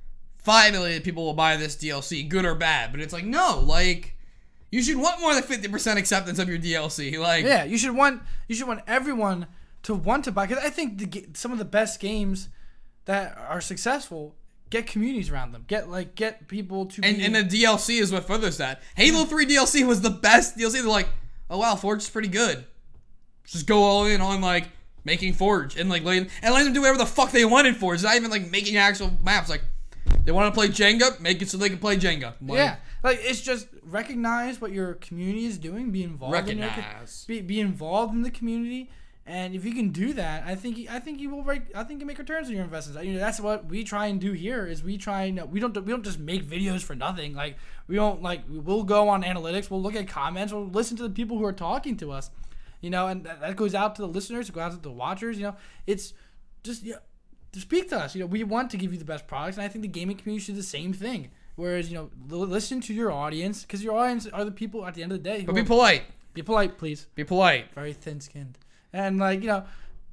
Speaker 2: 5 million people will buy this DLC, good or bad. But it's like, no, like you should want more than 50% acceptance of your DLC. Like,
Speaker 1: yeah, you should want everyone to want to buy, because I think some of the best games that are successful get communities around them. Get people to
Speaker 2: and the DLC is what furthers that. Halo 3 DLC was the best DLC. They're like, oh wow, Forge is pretty good. Just go all in on like making Forge and like let them do whatever the fuck they want in Forge. It's not even like making actual maps. Like they want to play Jenga, make it so they can play Jenga. Like,
Speaker 1: yeah, Like, it's just recognize what your community is doing, be involved be involved in the community, and if you can do that, I think you will make returns on your investments. You know, that's what we try and do here. Is we don't just make videos for nothing. Like, we'll go on analytics, we'll look at comments, we'll listen to the people who are talking to us. You know, and that goes out to the listeners, it goes out to the watchers. You know, it's just to speak to us. You know, we want to give you the best products, and I think the gaming community should do the same thing. Whereas, you know, listen to your audience, because your audience are the people at the end of the day.
Speaker 2: But be polite.
Speaker 1: Be polite, please.
Speaker 2: Be polite.
Speaker 1: Very thin-skinned. And, like, you know,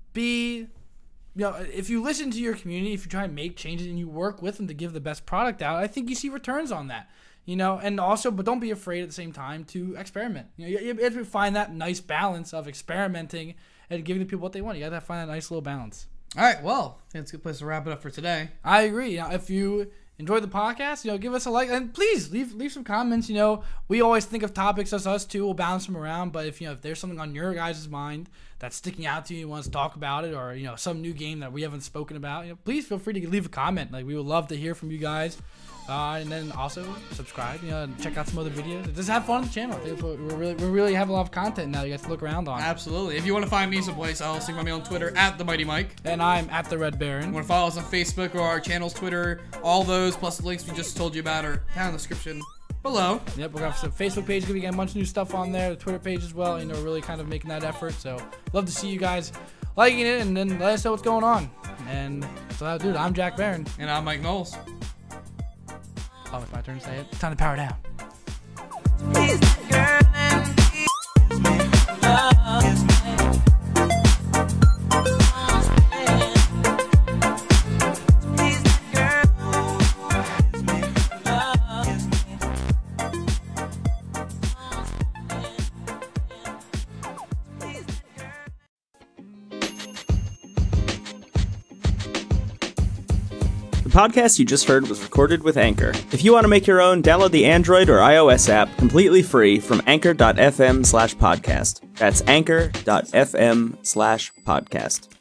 Speaker 1: if you listen to your community, if you try and make changes and you work with them to give the best product out, I think you see returns on that. You know, and also, but don't be afraid at the same time to experiment. You know, you have to find that nice balance of experimenting and giving the people what they want. You got to find that nice little balance.
Speaker 2: All right, well, I think it's a good place to wrap it up for today.
Speaker 1: I agree. You know, if you enjoyed the podcast, you know, give us a like, and please leave some comments. You know, we always think of topics as us too. We'll bounce them around, but if there's something on your guys' mind that's sticking out to you, want us to talk about it, or, you know, some new game that we haven't spoken about, you know, please feel free to leave a comment. Like, we would love to hear from you guys. And then also subscribe, you know, and check out some other videos. Just have fun on the channel. I think that's what we really have a lot of content now you guys to look around on.
Speaker 2: Absolutely. If you want to find me someplace else, you can find me on Twitter at the Mighty Mike.
Speaker 1: And I'm at the Red Baron.
Speaker 2: You want to follow us on Facebook or our channels, Twitter, all those plus the links we just told you about are down in the description below.
Speaker 1: Yep, we got the Facebook page. We got a bunch of new stuff on there. The Twitter page as well. You know, we're really kind of making that effort. So love to see you guys liking it, and then let us know what's going on. And so, dude, I'm Jack Barron.
Speaker 2: And I'm Mike Knowles.
Speaker 1: Oh, it's my turn to say it. It's time to power down.
Speaker 3: The podcast you just heard was recorded with Anchor. If you want to make your own, download the Android or iOS app completely free from anchor.fm/podcast. That's anchor.fm/podcast.